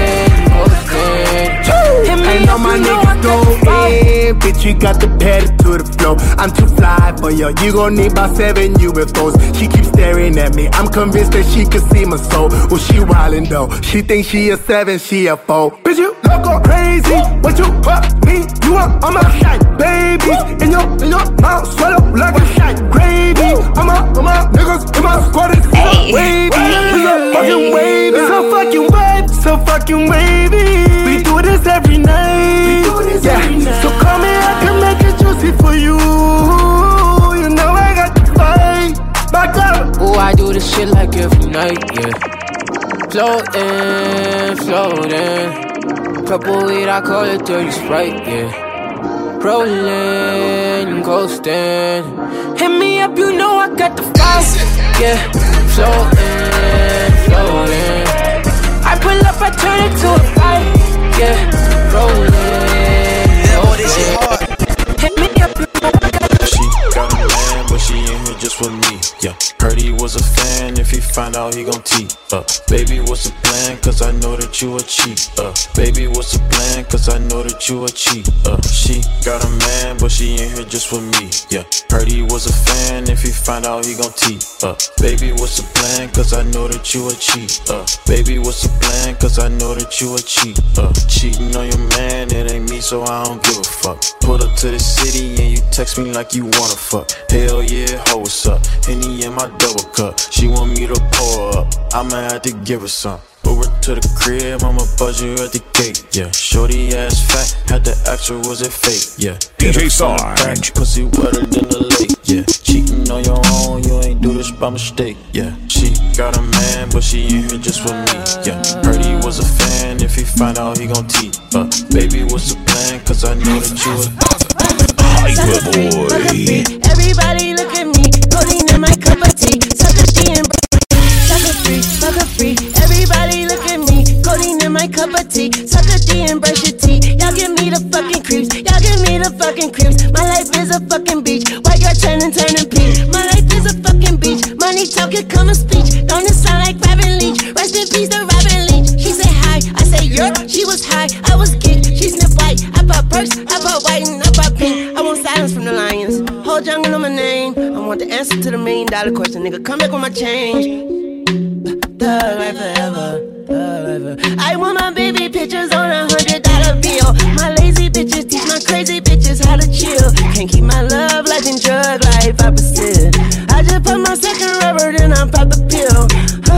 I know my niggas go in, bitch, you got the pedal to the floor. I'm too fly for you, you gon' need about 7 UFOs. She keeps staring at me, I'm convinced that she can see my soul. Well, she wildin' though, she thinks she a 7, she a 4. Bitch, you loco crazy, what you put me? You want all my shite, babies in your mouth, swallow like a shite. Gravy, all my niggas in my squad is so wavy. We so fucking wavy, so fucking wavy, so fucking wavy. We do this every night. So come here, I can make it juicy for you. You know I got to fight. Back up.
Oh, I do this shit like every night, yeah. Floatin', floatin'. Purple weed, I call it dirty Sprite, yeah. Rollin', coastin'. Hit me up, you know I got the vibe, yeah. Floatin', floatin'. I pull up, I turn it to a fight, yeah. Rollin',
oh, this shit hard.
Hit me up, you know I got the
She got a man, but she in here just with me, yeah. Heard he was a fan, if he find out he gon' tee up. Baby, what's the plan, cause I know that you a cheat, Baby, what's the plan, cause I know that you a cheat, She got a man, but she in here just with me, yeah. Heard he was a fan, if he find out he gon' tee up. Baby, what's the plan, cause I know that you a cheat, Baby, what's the plan, cause I know that you a cheat, Cheating on your man, it ain't me, so I don't give a fuck. Pull up to the city and you text me like you wanna fuck. Hell yeah, ho, what's up? Henny in my double cup. She want me to pour up, I'ma have to give her some. Over to the crib, I'ma buzz you at the gate, yeah. Shorty ass fat, had to ask her, was it fake, yeah.
DJ Sarge.
Pussy wetter than the lake, yeah. Cheating on your own, you ain't do this by mistake, yeah. She got a man, but she in here just with me, yeah. Heard he was a fan, if he find out he gon' tee up. Baby, what's the plan, cause I know that you
Hyper boy.
Everybody look at me, codeine in my cup of tea. Sucker D and sucker free. Everybody look at me, codeine in my cup of tea. Sucker D and brush your teeth. Y'all give me the fucking creeps. Y'all give me the fucking creeps. My life is a fucking beach. White girl turning peach. My life is a fucking beach. Money talking, come a speech. Don't it sound like Robin Leach? Rest in peace to Robin Leach. She say hi, I say yeah. She was high, I was geek. She sniffed white. I pop perks, I pop white and I pop pink. I want silence from the lions. Whole jungle on my name. I want the answer to the $1 million question, nigga. Come back with my change. Thug life forever, thug life forever. I want my baby pictures on $100 bill. My lazy bitches teach my crazy bitches how to chill. Can't keep my love life in drug life, I persist. I just put my second rubber, then I pop the pill.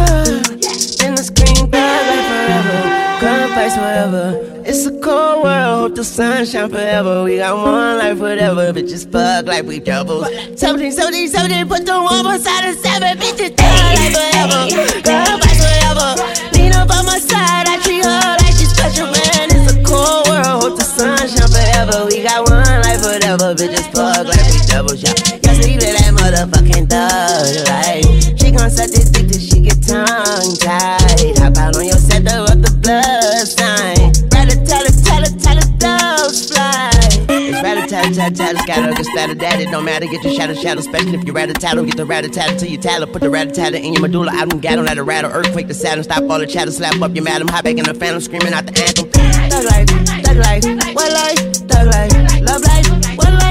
In the screen, thug life forever, gun fights forever. It's a cold world, hope the sun shine forever. We got one life, whatever, bitches fuck like we doubles. 17, put the 1 beside the 7, bitches thug like forever. Gun fights forever, lean up on my side, I treat her like she's special, man. It's a cold world, hope the sun shine forever. We got one life, whatever, bitches fuck like we doubles, yeah. Yes, we live that motherfucking thug life. She gon' suck this dick till she get tongue tied. Hop out on your set, throw up the blood sign. Rat-a-tat-a-tat-a-tat-a, doves fly. It's rat-a-tat-a-tat-a, scatter, get splattered at it. Don't matter, get your shadow, especially if you rat-a-tattle. Get the rat-a-tat till you tattle. Put the rat-a-tat in your medulla, I don't gather, let a rattle. Earthquake the Saturn, stop all the chatter. Slap up your madam, hop back in the phantom, screaming out the anthem. Thug life, what life? Thug life, love life, what life?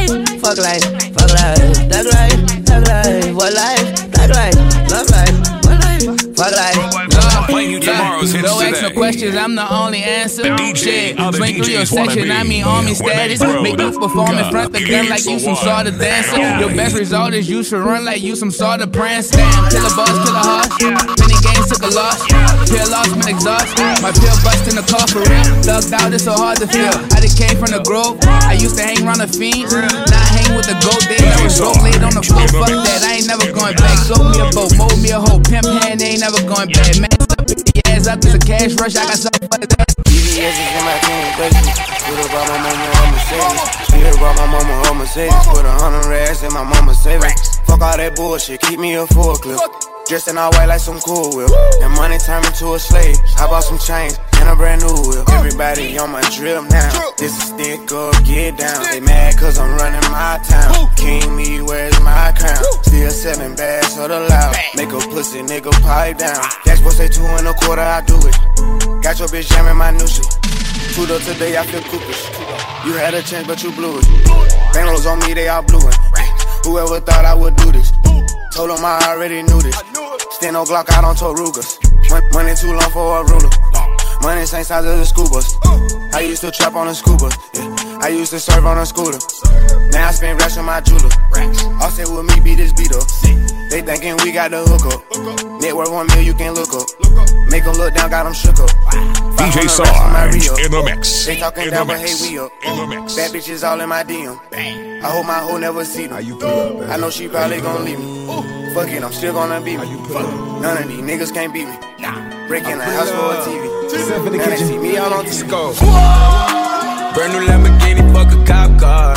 fuck life, thug life, what life, thug life, love life, what life, fuck life.
Playing you tomorrow's hits
Don't ask
today.
no questions, I'm the only answer.
The DJ,
Shit,
other
swing through your
DJs wanna
section,
be
I mean army status.
when they
Make you
grow
perform in
up.
front of the gun like you some
It's
sort of
one.
dancer. Your
Only.
best result is you should run like you some sort of prance. Damn, kill a boss, kill a horse. Many games took a loss. Pill lost, been exhaust. My pill bust in the car for real. Thugged out, it's so hard to feel. I just came from the grove. I used to hang around the fiends. Now I hang with the gold days. I was broke, laid on the floor. Fuck that, I ain't never going back. Sold me a boat, mold me a hoe. Pimp hand, they ain't never going back. Man, your ass up, it's a cash rush. I got something for that.
VVS is in my team, baby. Should've brought my mama on Mercedes. Should've brought my mama on Mercedes. Put 100 racks in my mama's savings. Fuck all that bullshit, keep me a full clip. Dressed in all white like some cool whip. That money turned me to a slave. I bought some chains and a brand new whip. Everybody on my drip now. This is stick up, get down. They mad cause I'm running my town. King me, where's my crown? Still selling bags of the loud. Make a pussy nigga pipe down. Dashboard say 2 1/4, I do it. Got your bitch jamming my new shit. Food up today, I feel cookish. You had a chance, but you blew it. Bankrolls on me, they all blue it. Whoever thought I would do this? Told them I already knew this. Stand no Glock out on Torugas. Money too long for a ruler. Money same size as a school bus. I used to trap on a scuba. Yeah. I used to serve on a scooter. Now I spend racks on my jeweler. All say with me, beat this beat up. They thinking we got the hook up. Net worth 1 mil, you can look up. Make them look down, got them shook up.
DJ Sarge in the mix.
They talking down, but hey, we up. Bad bitches all in my DM. I hope my hoe never see them. I know she probably gon' leave me. Fuck it, I'm still gonna beat me. None of these niggas can't beat me. Breaking the house for a TV. Now they see me out on TV.
Brand new Lamborghini, fuck a cop car.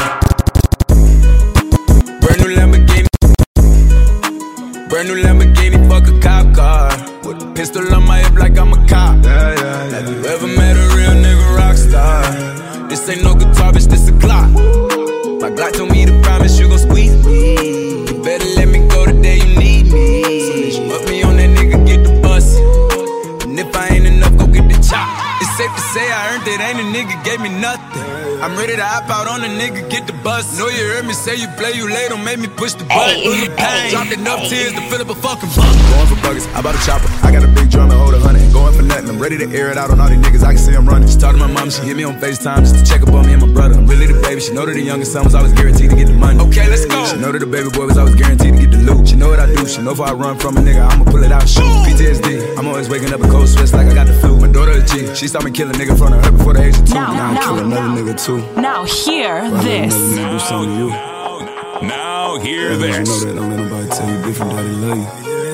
Brand new Lamborghini. Brand new Lamborghini, fuck a cop car. With a pistol on my hip like I'm a cop. Have you ever met a real nigga rock star? This ain't no guitar, bitch, this a Glock. My Glock told me to promise you gon' squeeze me. You better let me go the day you need me. So put me on that nigga, get the bus. And if I ain't enough, go get the chop. It's safe to say I earned it, ain't a nigga gave me nothing. I'm ready to hop out on a nigga, get the bus. Know you heard me say you play, you late, don't make me push the button. Dropped enough tears to fill up a fucking bucket.
Going for buggers, I bought a chopper. I got a big drum and hold 100. Going for nothing, I'm ready to air it out on all these niggas. I can see I'm running. She talked to my mom, she hit me on FaceTime just to check up on me and my brother. I'm really the baby. She know that the youngest son was always guaranteed to get the money.
Okay, let's go.
She know that the baby boy was always guaranteed to get the loot. She know what I do. She know if I run from a nigga, I'ma pull it out and shoot. PTSD, I'm always waking up in cold sweats like I got the flu. My daughter a G, she saw me kill a nigga in front of her before the age of 2. Now I kill another nigga too.
Now hear this.
Now hear this.
You know that, don't let nobody tell you different, daddy love you.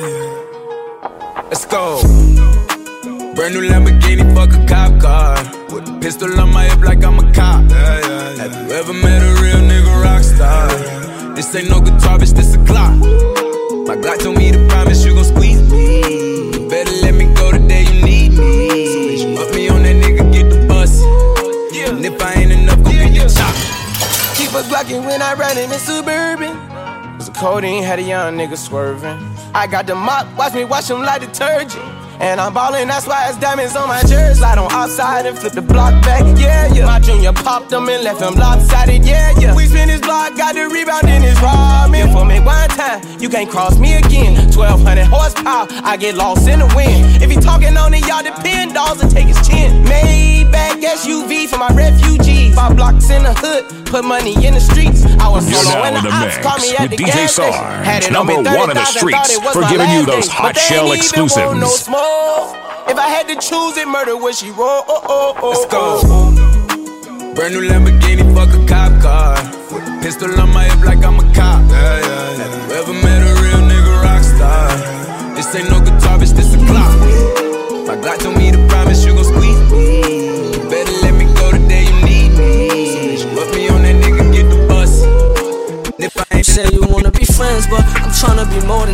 Let's go. Brand new Lamborghini, fuck a cop car. With a pistol on my hip like I'm a cop. Have you ever met a real nigga rock star? This ain't no guitar, bitch, this a Glock. My Glock told me to promise you gon' squeeze me. You better let me go the day you need me. So put me on that nigga, get the bus. And if I ain't enough, go get your chop.
Keep a Glockin' when I ride in the Suburban. Cause the codeine had a young nigga swerving. I got the mop, watch me wash him like detergent. And I'm ballin', that's why it's diamonds on my jersey. Slide on outside and flip the block back, yeah, yeah. My junior popped him and left him lopsided, yeah, yeah. We spin his block, got the rebound in his ramen. For me one time, you can't cross me again. 1200 horsepower, I get lost in the wind. If he talking on it, y'all depend, dolls and take his chin. Maybach SUV for my refugees. 5 blocks in the hood, put money in the streets. I was solo when the ops called me at the gas station. Had it on me 30,000, thought it was
for
my
giving you
last
those
day.
hot
But they
shell
ain't even want no
exclusives.
smoke. If I had to choose it, murder would she roll?
Let's go. Brand new Lamborghini, fuck a cop car. With a pistol on my hip like I'm a cop. Have you ever met a real nigga rock star? This ain't no guitar, bitch, this a Glock. My Glock told me to promise you gon' squeeze me. You better let me go the day you need me. So put me on that nigga, get the bus. If I ain't
say you wanna be friends, but I'm tryna be more than that. I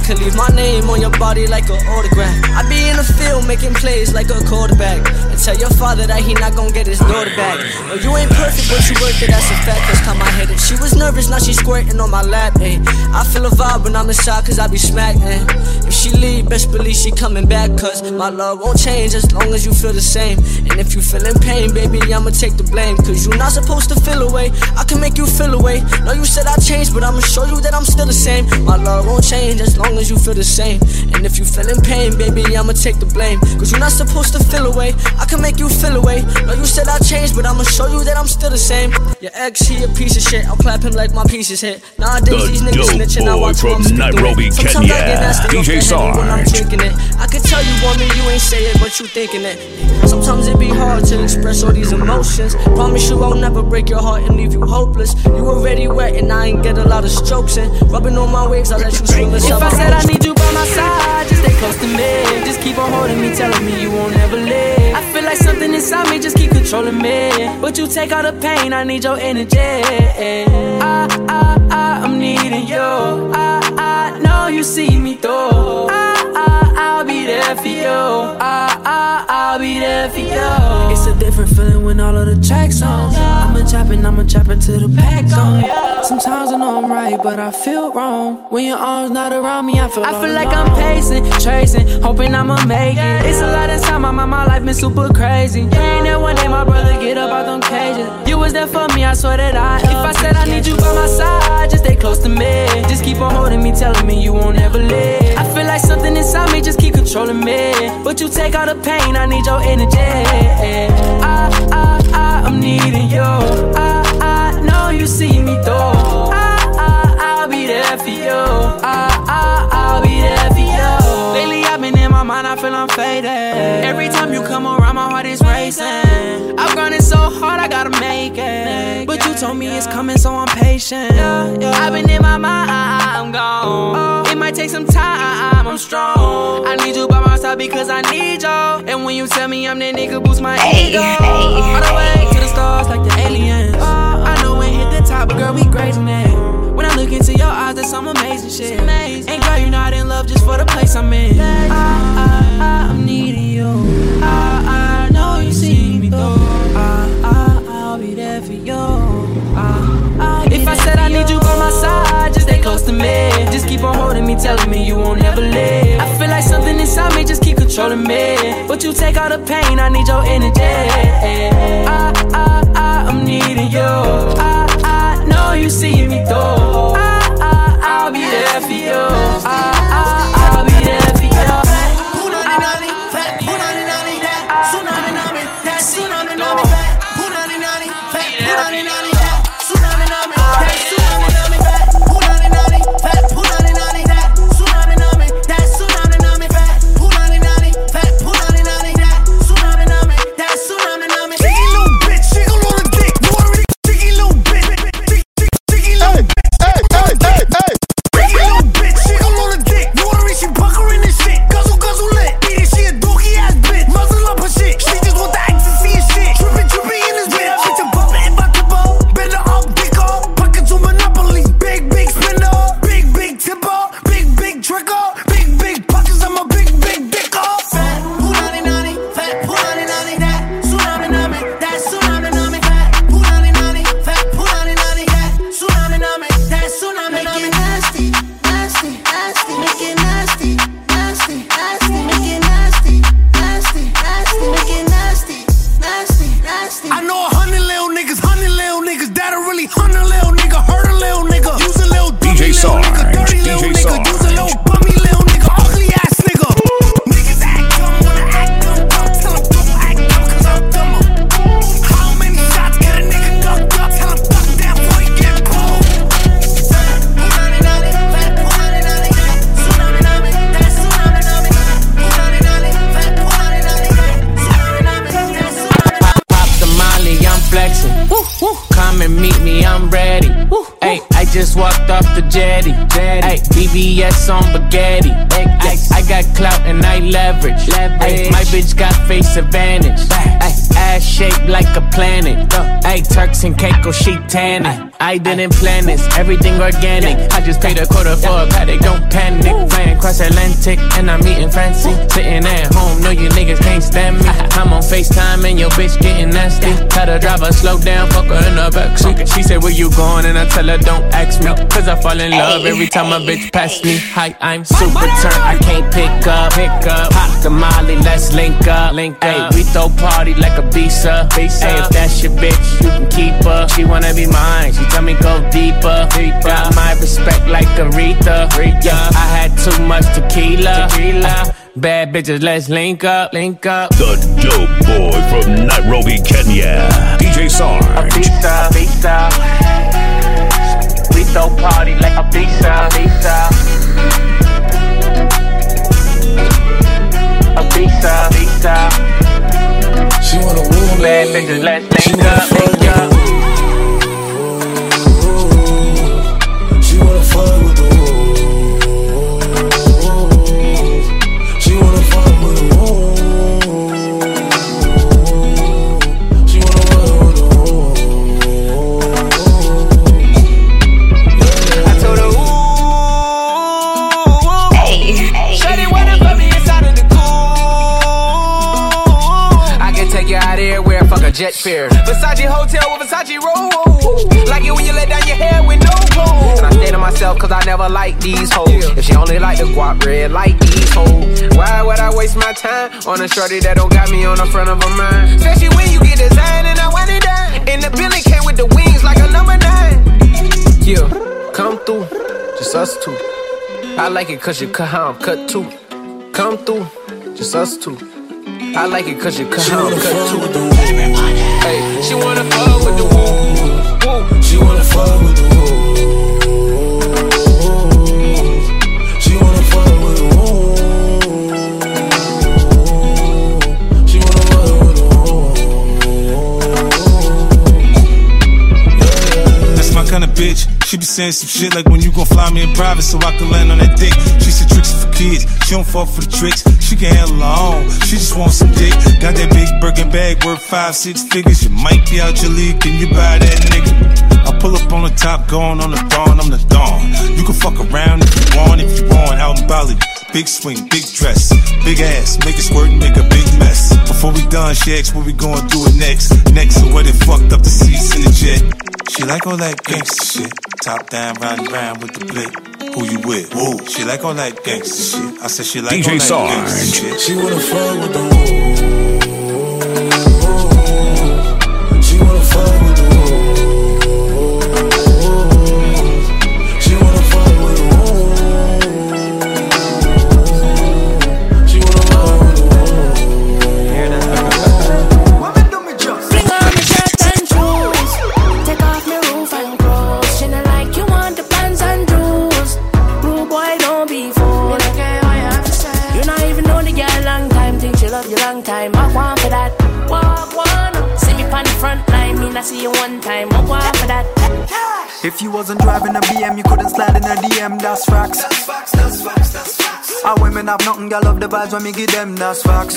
could leave my name on your body like an autograph. I be in the field making plays like a quarterback. And tell your father that he not gon' get his daughter back. No, you ain't perfect, but you worth it, that's a fact. First time I hit it, she was nervous, now she squirting on my lap, ayy. I feel a vibe when I'm inside, cause I be smacked, ayy. If she leave, best believe she coming back, cause my love won't change as long as you feel the same. And if you feeling pain, baby, I'ma take the blame, cause you not supposed to feel away. I can make you feel away. No, you said I changed, but I'ma show you that I'm still the same. My love won't change as long as you feel the same. And if you feeling pain, baby, I'ma take the blame, cause you're not supposed to feel away. I can make you feel away. No, you said I changed, but I'ma show you that I'm still the same. Your ex, he a piece of shit. I'll clap him like my piece is hit. Nowadays these niggas snitching. I watch
from Nairobi, Kenya, DJ Sarge.
When I'm drinking it, I can tell you want me, you ain't say it, but you thinking it. Sometimes it be hard to express all these emotions. Promise you I'll never break your heart and leave you hopeless. You already wet and I ain't get a lot of strokes in. Rubbing on my waves, I'll let you swim
If I said I need you by my side, just stay close to me. Just keep on holding me, telling me you won't ever leave. I feel like something inside me just keep controlling me. But you take all the pain, I need your energy. I'm needing you. I know you see me through. I'll be there for you. I'll be there for you. It's a different feeling when all of the tracks on. I'ma chopping till the pack gone. Sometimes I know I'm right, but I feel wrong. When your arms not around me, I feel like I'm pacing, tracing, hoping I'ma make it. It's a lot inside my mind, my life been super crazy. Ain't there one day my brother get up out them cages. You was there for me, I swear that if I said I need you by my side, just stay close to me. Just keep on holding me, telling me you won't ever leave. I feel like something inside me just keep controlling me. But you take all the pain, I need your energy. I'm needing you. I know you see me through. I'll be there for you. I'll be there for you. Lately I've been in my mind, I feel I'm faded. Every time you come around, my heart is racing. I've grown it so hard, I gotta make it. But you told me it's coming, so I'm patient. I've been in my mind, I'm gone. It might take some time, I'm strong. I need you by my side because I need you. And when you tell me I'm that nigga, boost my ego. All the way to the stars like the aliens. I know we hit the top, but girl, we grazing it. When I look into your eyes, there's some amazing shit. And girl, you're not in love just for the place I'm in. I'm needing you. I know you see me through. I'll be there for you. If I said I need you by my side, just stay close to me. Just keep on holding me, telling me you won't ever leave. I feel like something inside me just keep controlling me. But you take all the pain, I need your energy. I'm needing you. I know you see me through. I'll be there for you. I'll be there for you.
Just walked off the jetty. Ay, BBS on spaghetti. I got clout and I leverage. Ay, my bitch got face advantage. Ay, ass shaped like a planet. Ay, Turks and Caicos, she tanning. I didn't plan this, everything organic. I just paid a quarter for a paddock, don't panic. Playing transatlantic, and I'm eating fancy. Sitting at home, know you niggas can't stand me. I'm on FaceTime and your bitch getting nasty. Tell the driver slow down, fuck her in the backseat. She said, where you going? And I tell her, don't ask me. Cause I fall in love every time a bitch pass me. Hi, I'm super turned, I can't pick up. Pop the Molly, let's link up. Ay, we throw party like a visa. Ay, if that's your bitch, you can keep her. She wanna be mine, she tell me go deeper. Got my respect like Aretha. Yeah, I had too much tequila. Bad bitches, let's link up.
The dope boy from Nairobi, Kenya, DJ Sarge.
Visa. We throw party like a visa.
She wanna woo me.
Bad bitches, let's link up.
She wanna fuck with the She wanna fuck with the She wanna fuck with the
I told her, ooh, hey. Shawty wanna put me inside of the I can take you out everywhere, fuck a jet fare. Versace hotel with Versace roll. Like it when you let down your hair with no clothes. And I stay to myself cause I never like these hoes. If she only like the guap red, like these hoes. Why would I waste my time on a shorty that don't got me on the front of her mind? Especially when you get designed and I want it done. And the Billy came with the wings like a number 9. Yeah, come through, just us two. I like it cause you cut how I'm cut too. Come through, just us two. I like it cause you cut how I'm cut too. Hey, she wanna fuck with the woo.
She wanna fuck with the She wanna fuck with the She wanna fuck with the That's my kind of bitch. She be saying some shit like when you gon' fly me in private so I can land on that dick. She said tricks for kids, she don't fall for the tricks. She can handle her own, she just wants some dick. Got that big Birkin bag worth 5-6 figures. You might be out your league, can you buy that nigga? I pull up on the top, going on the dawn, I'm the dawn. You can fuck around if you want, out in Bali. Big swing, big dress, big ass, make it squirt and make a big mess. Before we done, she asked what we gonna do it next. So where they fucked up the seats in the jet. She like all that gangsta shit. Top down, round and round with the blick. Who you with? Woo. She like all that gangsta shit. I said she like
DJ
all that
Sarge.
gangsta shit. She wanna fuck with the She wanna fuck with the She wanna fuck with the She wanna fuck with the
Fling on my shirt and shoes. Take off my roof and clothes. She not like you want the pants and jewels. Rude boy, don't be fooled. You not even know the girl long time. Think she love you long time. Walk one for that. Walk one. See me on the front line. Me not see you one time. Walk one for that.
If you wasn't driving a BM, you couldn't slide in a DM. That's facts. Our women have nothing, girl love the vibes when me give them. That's facts.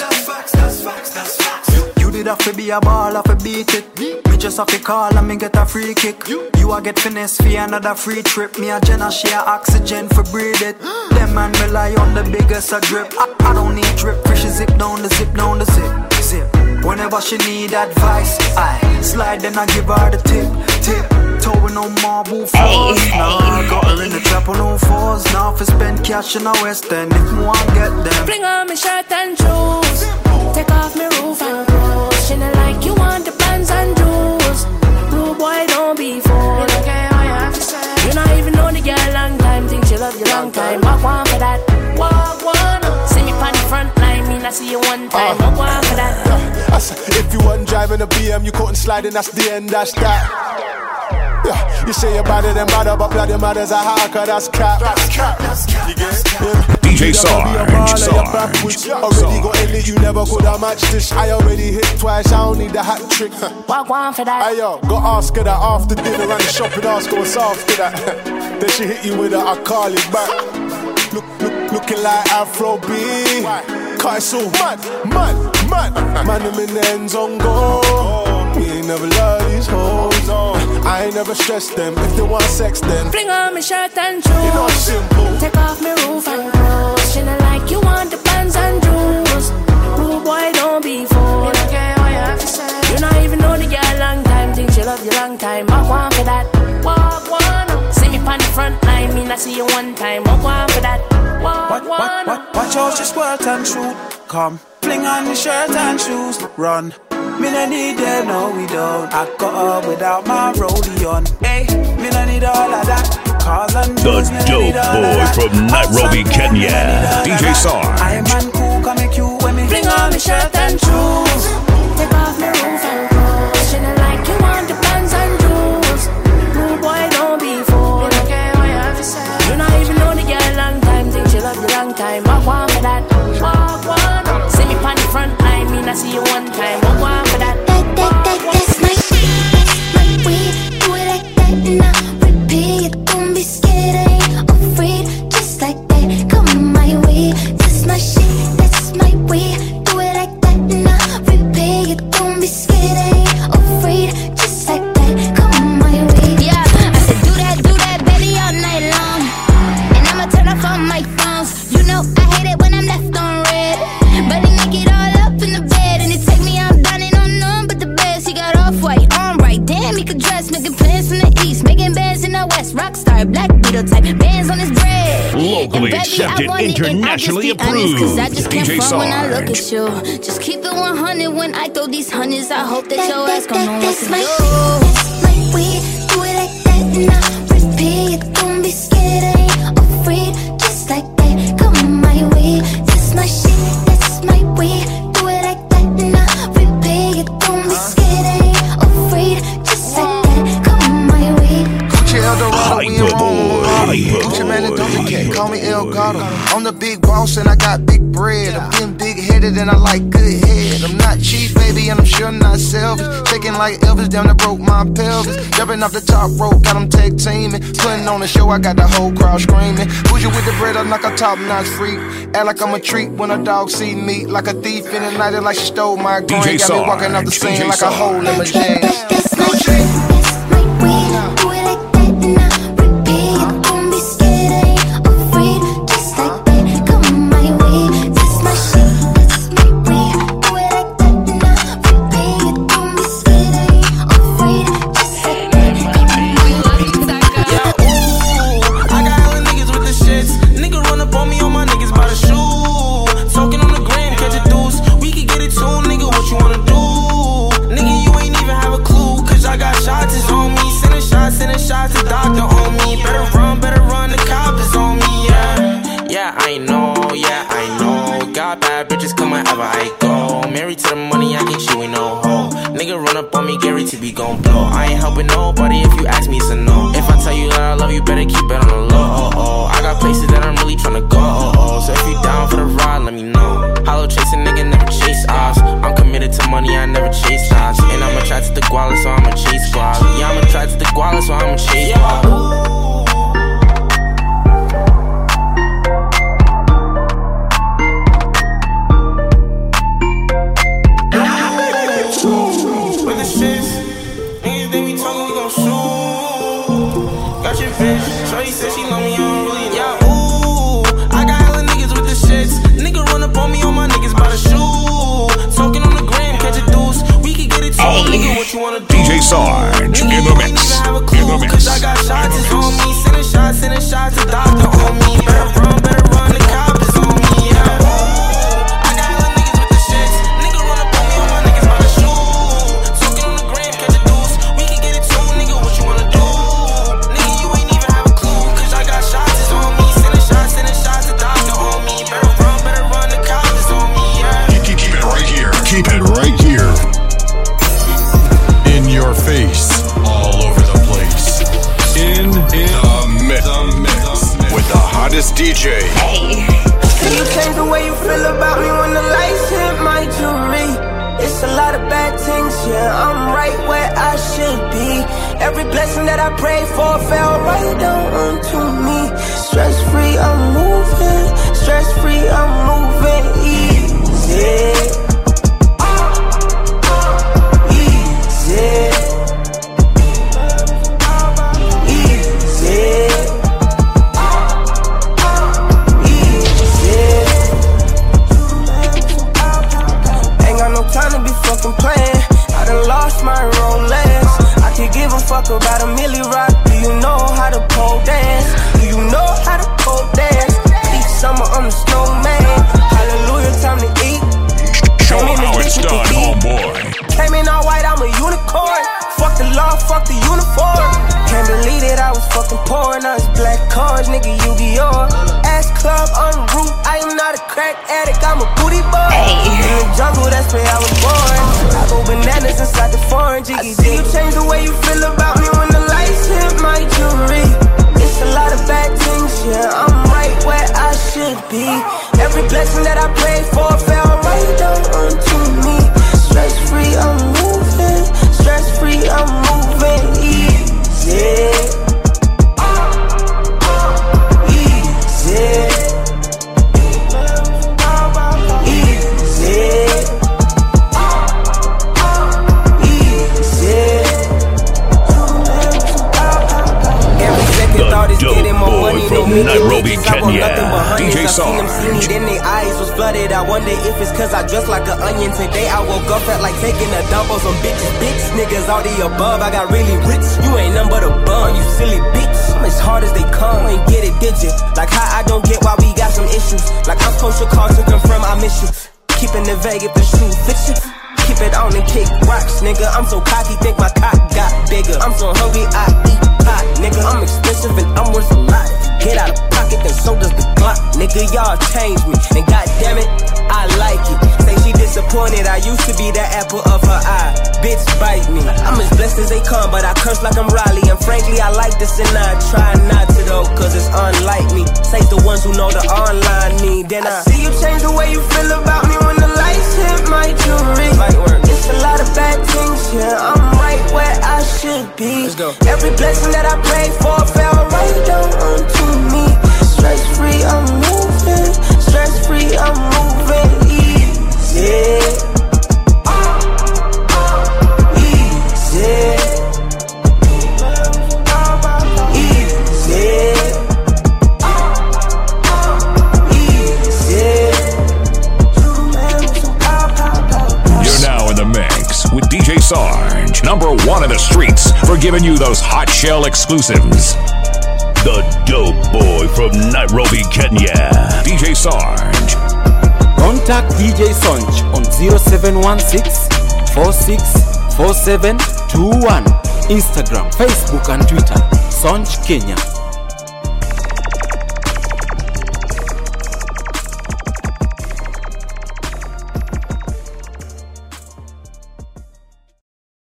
You did have to be a ball, have to beat it. Me just have to call and me get a free kick. You a get finesse for another free trip. Me a Jenna share oxygen for breathe it. Them man rely on the biggest a drip. I don't need drip, fishy zip down the zip. Whenever she need advice, I slide then I give her the tip. Towing no marble floors. Nah, got her in the trap on no fours. Now if I spend cash in a West End, if me want get them.
Fling on my shirt and shoes. Take off my roof and clothes. She not like you want the pants and jewels. Rude boy, don't be fooled. You not even know the girl long time. Think she love you long time. Walk one for that. Walk one. See me on the front line. Me not see you one time. Walk one for that.
If you wasn't driving a BM, you couldn't slide in, that's the end, that's that. You say you're better than better, but bloody mother's a hacker, that's cap. You get it?
DJ Sarge.
Already got in it, you never could have matched this. I already hit twice, I don't need a hat trick.
Walk one for that.
Hey yo, go ask her that after dinner and the shopping, ask her what's after that. Then she hit you with her, I call it back. Looking like Afro B. Cut it so mad. Man, I'm in the end zone, go. We ain't never love these hoes. I ain't never stressed them. If they want sex, then
fling on my shirt and shoes.
You know it's simple.
Take off my roof and clothes.
Watch out, your squirt and shoot. Come, fling on the shirt and shoes. Run. Me no need them, no we don't. I got up without my rollie on. Hey, me no need all of that.
The dope boy from Nairobi, Kenya, DJ Sarge.
I am man cool, come make you when me fling on the shirt and shoes.
Take off my roof and clothes. Shouldn't like you want the pants and jewels. Rude boy, don't be fooled. You don't care what you have to say. You not even know the girl long time. Think she love you long time. Walk one for that. Walk one. See me on the front line. Me not see you one time. Walk one for that. That's my way. Do it like that and I repeat. Don't be scared, I ain't afraid. Just like that, come my way. That's my shit, that's my way. Do it like that and I repeat. Don't be scared, I ain't afraid. Just like that, come my way. Yeah, I said do that, baby, all night long. And I'ma turn off all my phones. You know I hate it when I'm left on red. But he make it all up in the bed. And it take me out dining on none but the best. He got off-white, on right. Damn, he could dress, making plans from the east, making bands in the west. Rockstar, Black Beetle type, bands on his bread.
Locally accepted, internationally approved.
Cause I just can't
DJ
front when I look
Sarge.
at you. Just keep it 100 when I throw these hundreds. I hope that your ass gon' know what to do.
That's my way, do it like that and I repeat. Don't be scared, I ain't afraid. Just like that, come my way. That's my shit, that's my way. Do it like that and I repeat. Don't be scared, I ain't afraid. Just like that, come my way.
Gucci Eldorado, we in Rome. Gucci man and Doja Cat, call me El Gato. I'm the big boss and I got big bread. I'm getting big headed and I like good head. I'm not cheap, baby, and I'm sure not selfish. Shaking like Elvis, down that broke my pelvis. Jumping off the top rope, got them tag teaming. Putting on the show, I got the whole crowd screaming. Bougie with the bread, I'm like a top notch freak. Act like I'm a treat when a dog see me. Like a thief in the night, it like she stole my coin. Got me walking off the scene like a hole in my jeans.
That's my way, do it like that and I repeat. Don't be scared, I ain't afraid. Just like that, come my way. That's my shit, that's my way. Do it like that and I repeat. Don't be scared, I ain't afraid. Just like that, come my way.
Yeah, ooh, I got hella niggas with the shits. Nigga run up on me, on my niggas by the shoe. Talking on the gram, catch a deuce. We can get it too, nigga, what you wanna do? Nigga, you ain't even have a clue. Cause I got shots, it's on me. Sending shots, the doctor on me. Better run, the cop is on me, yeah. Yeah, I know. Got bad bitches come wherever I go. Married to the money, I can't cheat with no hoe. Nigga run up on me, Gary to be gon' blow. I ain't helping nobody, if you ask me, it's a no. If I tell you that I love you, better keep it on the low. I got places that I'm really tryna go. So if you down for the ride, let me know. Hollow chasing nigga, never chase odds. I'm committed to money, I never chase odds. And I'ma try to the guala, so I'ma chase squad. Yeah, I'ma try to the guala, so I'ma chase squad. Shorty said she love me, I don't really know. Yeah, ooh, I got hella niggas with the shits. Nigga run up on me, on my niggas by the shoe. Talking on the gram, catch a deuce. We can get it too, nigga, what you wanna do?
DJ Sarge, in the mix.
Cause I got shots, it's on me. Sending shots, the doctor on me. Better run, the cop is on me, yeah. I got hella niggas with the shits. Nigga run up on me, on my niggas by the shoe. Talking on the gram, catch a deuce. We can get it too, nigga, what you wanna do?
Keep it right here. In your face. All over the place. In the mix. With the hottest DJ.
Hey. Can you change the way you feel about me when the lights hit my jewelry? It's a lot of bad things, yeah, I'm right where I should be. Every blessing that I prayed for fell right down onto me. Stress-free, I'm moving. Stress-free, I'm moving easy. Playing. I done lost my Rolex. I could give a fuck about a milli rock. Do you know how to pole dance? Do you know how to pole dance? Each summer
cards, nigga, Yu-Gi-Oh! Ass club on the roof, I am not a crack addict, I'm a booty boy. In the jungle, that's where I was born. I go bananas inside the foreign jiggy. I see you change the way you feel about me when the lights hit my jewelry. It's a lot of bad things, yeah, I'm right where I should be. Every blessing that I prayed for fell right down onto me. Stress free, I'm moving. Stress free, I'm moving. Easy.
From Nairobi, Kenya, DJ Sarge.
Then their eyes was flooded. I wonder if it's cause I dress like an onion. Today I woke up felt like taking a dump on some bitches. Bitch niggas all the above. I got really rich. You ain't nothing but a bum, you silly bitch. I'm as hard as they come, ain't get it, did you? Like how I don't get why we got some issues. Like I'm supposed to call to confirm I miss you. Keeping it vague if the shoe fits you. Keep it on and kick rocks, nigga. I'm so cocky, think my cock got bigger. I'm so hungry, I eat pot, nigga. I'm expensive and I'm worth a lot. Get out of pocket, then so does the Glock. Nigga, y'all changed me, and goddamn it, I like it. Say she disappointed, I used to be the apple of her eye. Bitch, bite me. I'm as blessed as they come, but I curse like I'm Riley. And frankly, I like this and I try not to though, cause it's unlike me. Say the ones who know the online me. Then I see you change the way you feel about me when the lights hit my jewelry. It's a lot of bad things, yeah, I'm right where I should be. Let's go. Every blessing that I prayed for fell right down onto me. Stress free, I'm moving. Stress free, I'm moving. Easy. Easy.
With DJ Sarge, #1 in the streets for giving you those hot shell exclusives. The dope boy from Nairobi, Kenya, DJ Sarge.
Contact DJ Sarge on 0716 464721. Instagram, Facebook and Twitter, Sarge Kenya.